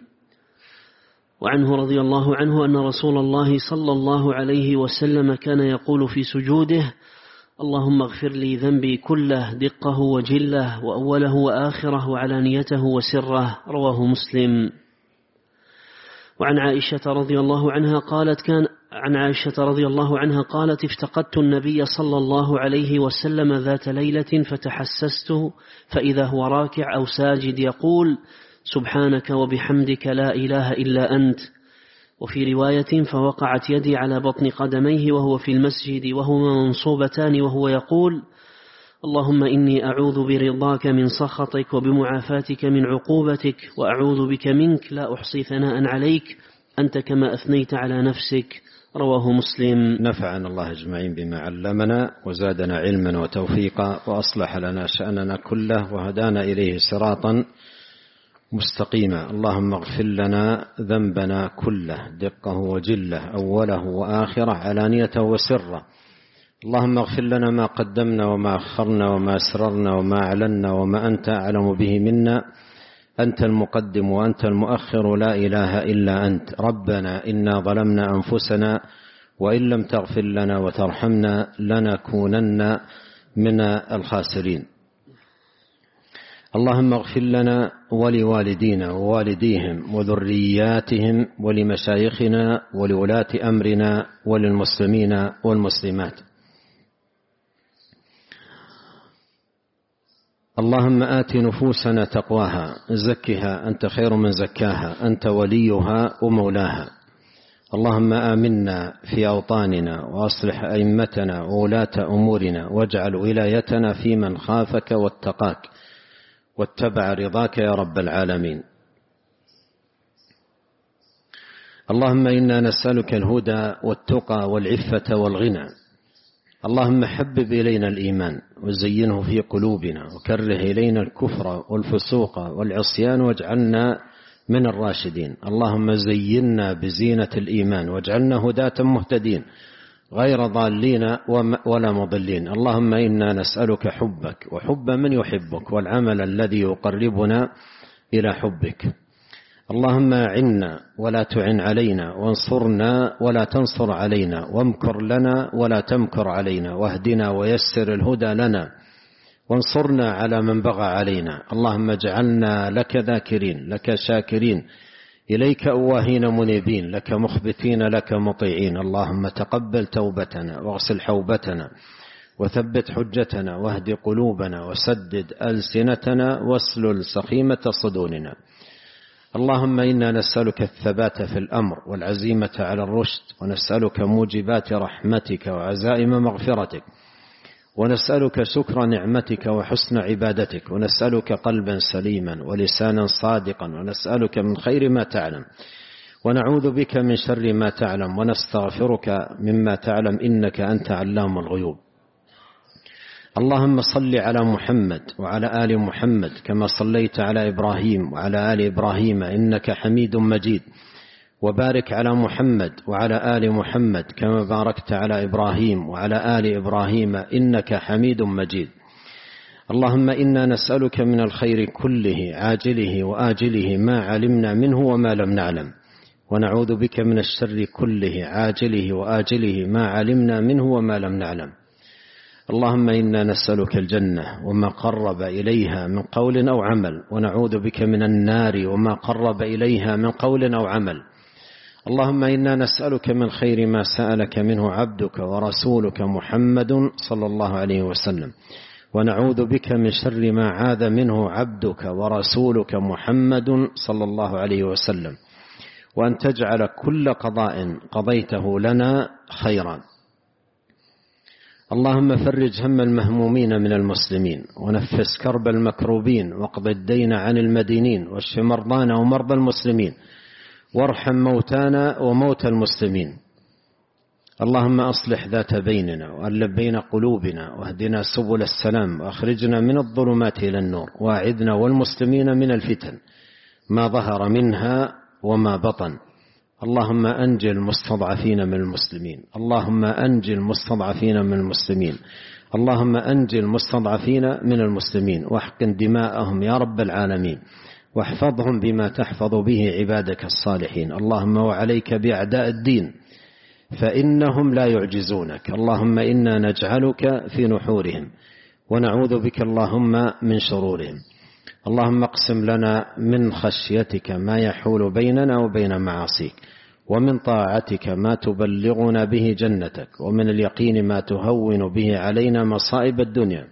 وعنه رضي الله عنه أن رسول الله صلى الله عليه وسلم كان يقول في سجوده: اللهم اغفر لي ذنبي كله دقه وجله وأوله وآخره وعلانيته وسره. رواه مسلم. وعن عائشة رضي الله عنها قالت كان عن عائشة رضي الله عنها قالت: افتقدت النبي صلى الله عليه وسلم ذات ليلة فتحسسته فإذا هو راكع أو ساجد يقول: سبحانك وبحمدك لا إله إلا أنت. وفي رواية: فوقعت يدي على بطن قدميه وهو في المسجد وهما منصوبتان وهو يقول: اللهم إني أعوذ برضاك من سخطك وبمعافاتك من عقوبتك، وأعوذ بك منك لا أحصي ثناء عليك أنت كما أثنيت على نفسك. رواه مسلم. نفعنا الله أجمعين بما علمنا وزادنا علما وتوفيقا وأصلح لنا شأننا كله وهدانا إليه صراطا مستقيما. اللهم اغفر لنا ذنبنا كله دقه وجله أوله وآخره علانيته وسره. اللهم اغفر لنا ما قدمنا وما أخرنا وما أسررنا وما أعلنا وما أنت أعلم به منا، أنت المقدم وأنت المؤخر لا إله إلا أنت. ربنا إنا ظلمنا أنفسنا وإن لم تغفر لنا وترحمنا لنكونن من الخاسرين. اللهم اغفر لنا ولوالدينا ووالديهم وذرياتهم ولمشايخنا ولولاة أمرنا وللمسلمين والمسلمات. اللهم آت نفوسنا تقواها زكها أنت خير من زكاها أنت وليها ومولاها. اللهم آمنا في أوطاننا وأصلح أئمتنا وولاة أمورنا واجعل ولايتنا في من خافك واتقاك واتبع رضاك يا رب العالمين. اللهم إنا نسألك الهدى والتقى والعفة والغنى. اللهم حبب إلينا الإيمان وزينه في قلوبنا وكره إلينا الكفر والفسوق والعصيان واجعلنا من الراشدين. اللهم زينا بزينة الإيمان واجعلنا هداة مهتدين غير ضالين ولا مضلين. اللهم إنا نسألك حبك وحب من يحبك والعمل الذي يقربنا إلى حبك. اللهم أعنا ولا تعن علينا وانصرنا ولا تنصر علينا وامكر لنا ولا تمكر علينا واهدنا ويسر الهدى لنا وانصرنا على من بغى علينا. اللهم اجعلنا لك ذاكرين لك شاكرين إليك أواهين منيبين لك مخبتين لك مطيعين. اللهم تقبل توبتنا واغسل حوبتنا وثبت حجتنا واهد قلوبنا وسدد ألسنتنا واسلل سخيمة صدورنا. اللهم إنا نسألك الثبات في الأمر والعزيمة على الرشد ونسألك موجبات رحمتك وعزائم مغفرتك ونسألك شكر نعمتك وحسن عبادتك ونسألك قلبا سليما ولسانا صادقا ونسألك من خير ما تعلم ونعوذ بك من شر ما تعلم ونستغفرك مما تعلم إنك أنت علام الغيوب. اللهم صل على محمد وعلى آل محمد كما صليت على إبراهيم وعلى آل إبراهيم إنك حميد مجيد. وبارك على محمد وعلى آل محمد كما باركت على إبراهيم وعلى آل إبراهيم إنك حميد مجيد. اللهم إنا نسألك من الخير كله عاجله وآجله ما علمنا منه وما لم نعلم، ونعوذ بك من الشر كله عاجله وآجله ما علمنا منه وما لم نعلم. اللهم إنا نسألك الجنة وما قرب إليها من قول أو عمل، ونعوذ بك من النار وما قرب إليها من قول أو عمل. اللهم إنا نسألك من خير ما سألك منه عبدك ورسولك محمد صلى الله عليه وسلم، ونعوذ بك من شر ما عاذ منه عبدك ورسولك محمد صلى الله عليه وسلم، وأن تجعل كل قضاء قضيته لنا خيرا. اللهم فرج هم المهمومين من المسلمين، ونفس كرب المكروبين، واقض الدين عن المدينين، واشف مرضانا ومرضى المسلمين، وارحم موتانا وموتى المسلمين. اللهم أصلح ذات بيننا وألف بين قلوبنا، واهدنا سبل السلام، وأخرجنا من الظلمات إلى النور، واعذنا والمسلمين من الفتن ما ظهر منها وما بطن. اللهم أنجي المستضعفين من المسلمين، اللهم أنجي المستضعفين من المسلمين، اللهم أنجي المستضعفين من المسلمين، واحقن دماءهم يا رب العالمين، واحفظهم بما تحفظ به عبادك الصالحين. اللهم وعليك بأعداء الدين فإنهم لا يعجزونك. اللهم إنا نجعلك في نحورهم، ونعوذ بك اللهم من شرورهم. اللهم اقسم لنا من خشيتك ما يحول بيننا وبين معاصيك، ومن طاعتك ما تبلغنا به جنتك، ومن اليقين ما تهون به علينا مصائب الدنيا.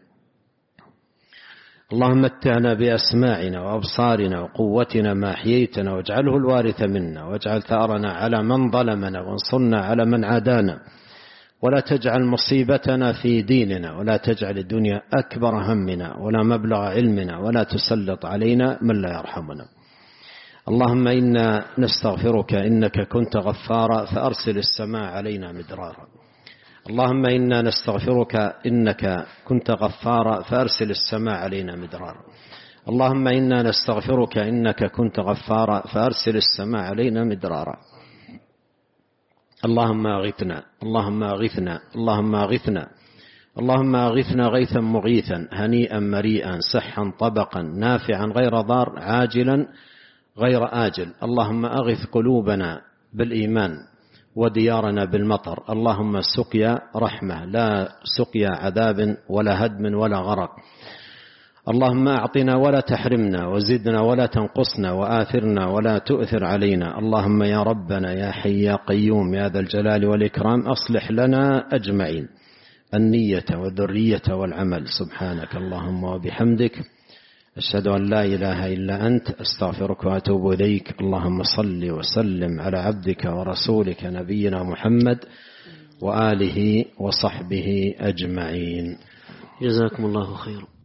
اللهم متعنا بأسماعنا وأبصارنا وقوتنا ما أحييتنا، واجعله الوارث منا، واجعل ثأرنا على من ظلمنا، وانصرنا على من عادانا، ولا تجعل مصيبتنا في ديننا، ولا تجعل الدنيا أكبر همنا ولا مبلغ علمنا، ولا تسلط علينا من لا يرحمنا. اللهم إنا نستغفرك إنك كنت غفارا فأرسل السماء علينا مدرارا. اللهم إنا نستغفرك إنك كنت غفارا فأرسل السماء علينا مدرارا. اللهم إنا نستغفرك إنك كنت غفارا فأرسل السماء علينا مدرارا. اللهم أغثنا اللهم أغثنا اللهم أغثنا اللهم أغثنا غيثا مغيثا هنيئا مريئا سحا طبقا نافعا غير ضار عاجلا غير آجل. اللهم أغث قلوبنا بالإيمان وديارنا بالمطر. اللهم سقيا رحمة لا سقيا عذاب ولا هدم ولا غرق. اللهم أعطنا ولا تحرمنا، وزدنا ولا تنقصنا، وآثرنا ولا تؤثر علينا. اللهم يا ربنا يا حي يا قيوم يا ذا الجلال والإكرام أصلح لنا أجمعين النية والذرية والعمل. سبحانك اللهم وبحمدك أشهد أن لا إله إلا أنت أستغفرك وأتوب إليك. اللهم صل وسلم على عبدك ورسولك نبينا محمد وآله وصحبه أجمعين. جزاكم الله خيرا.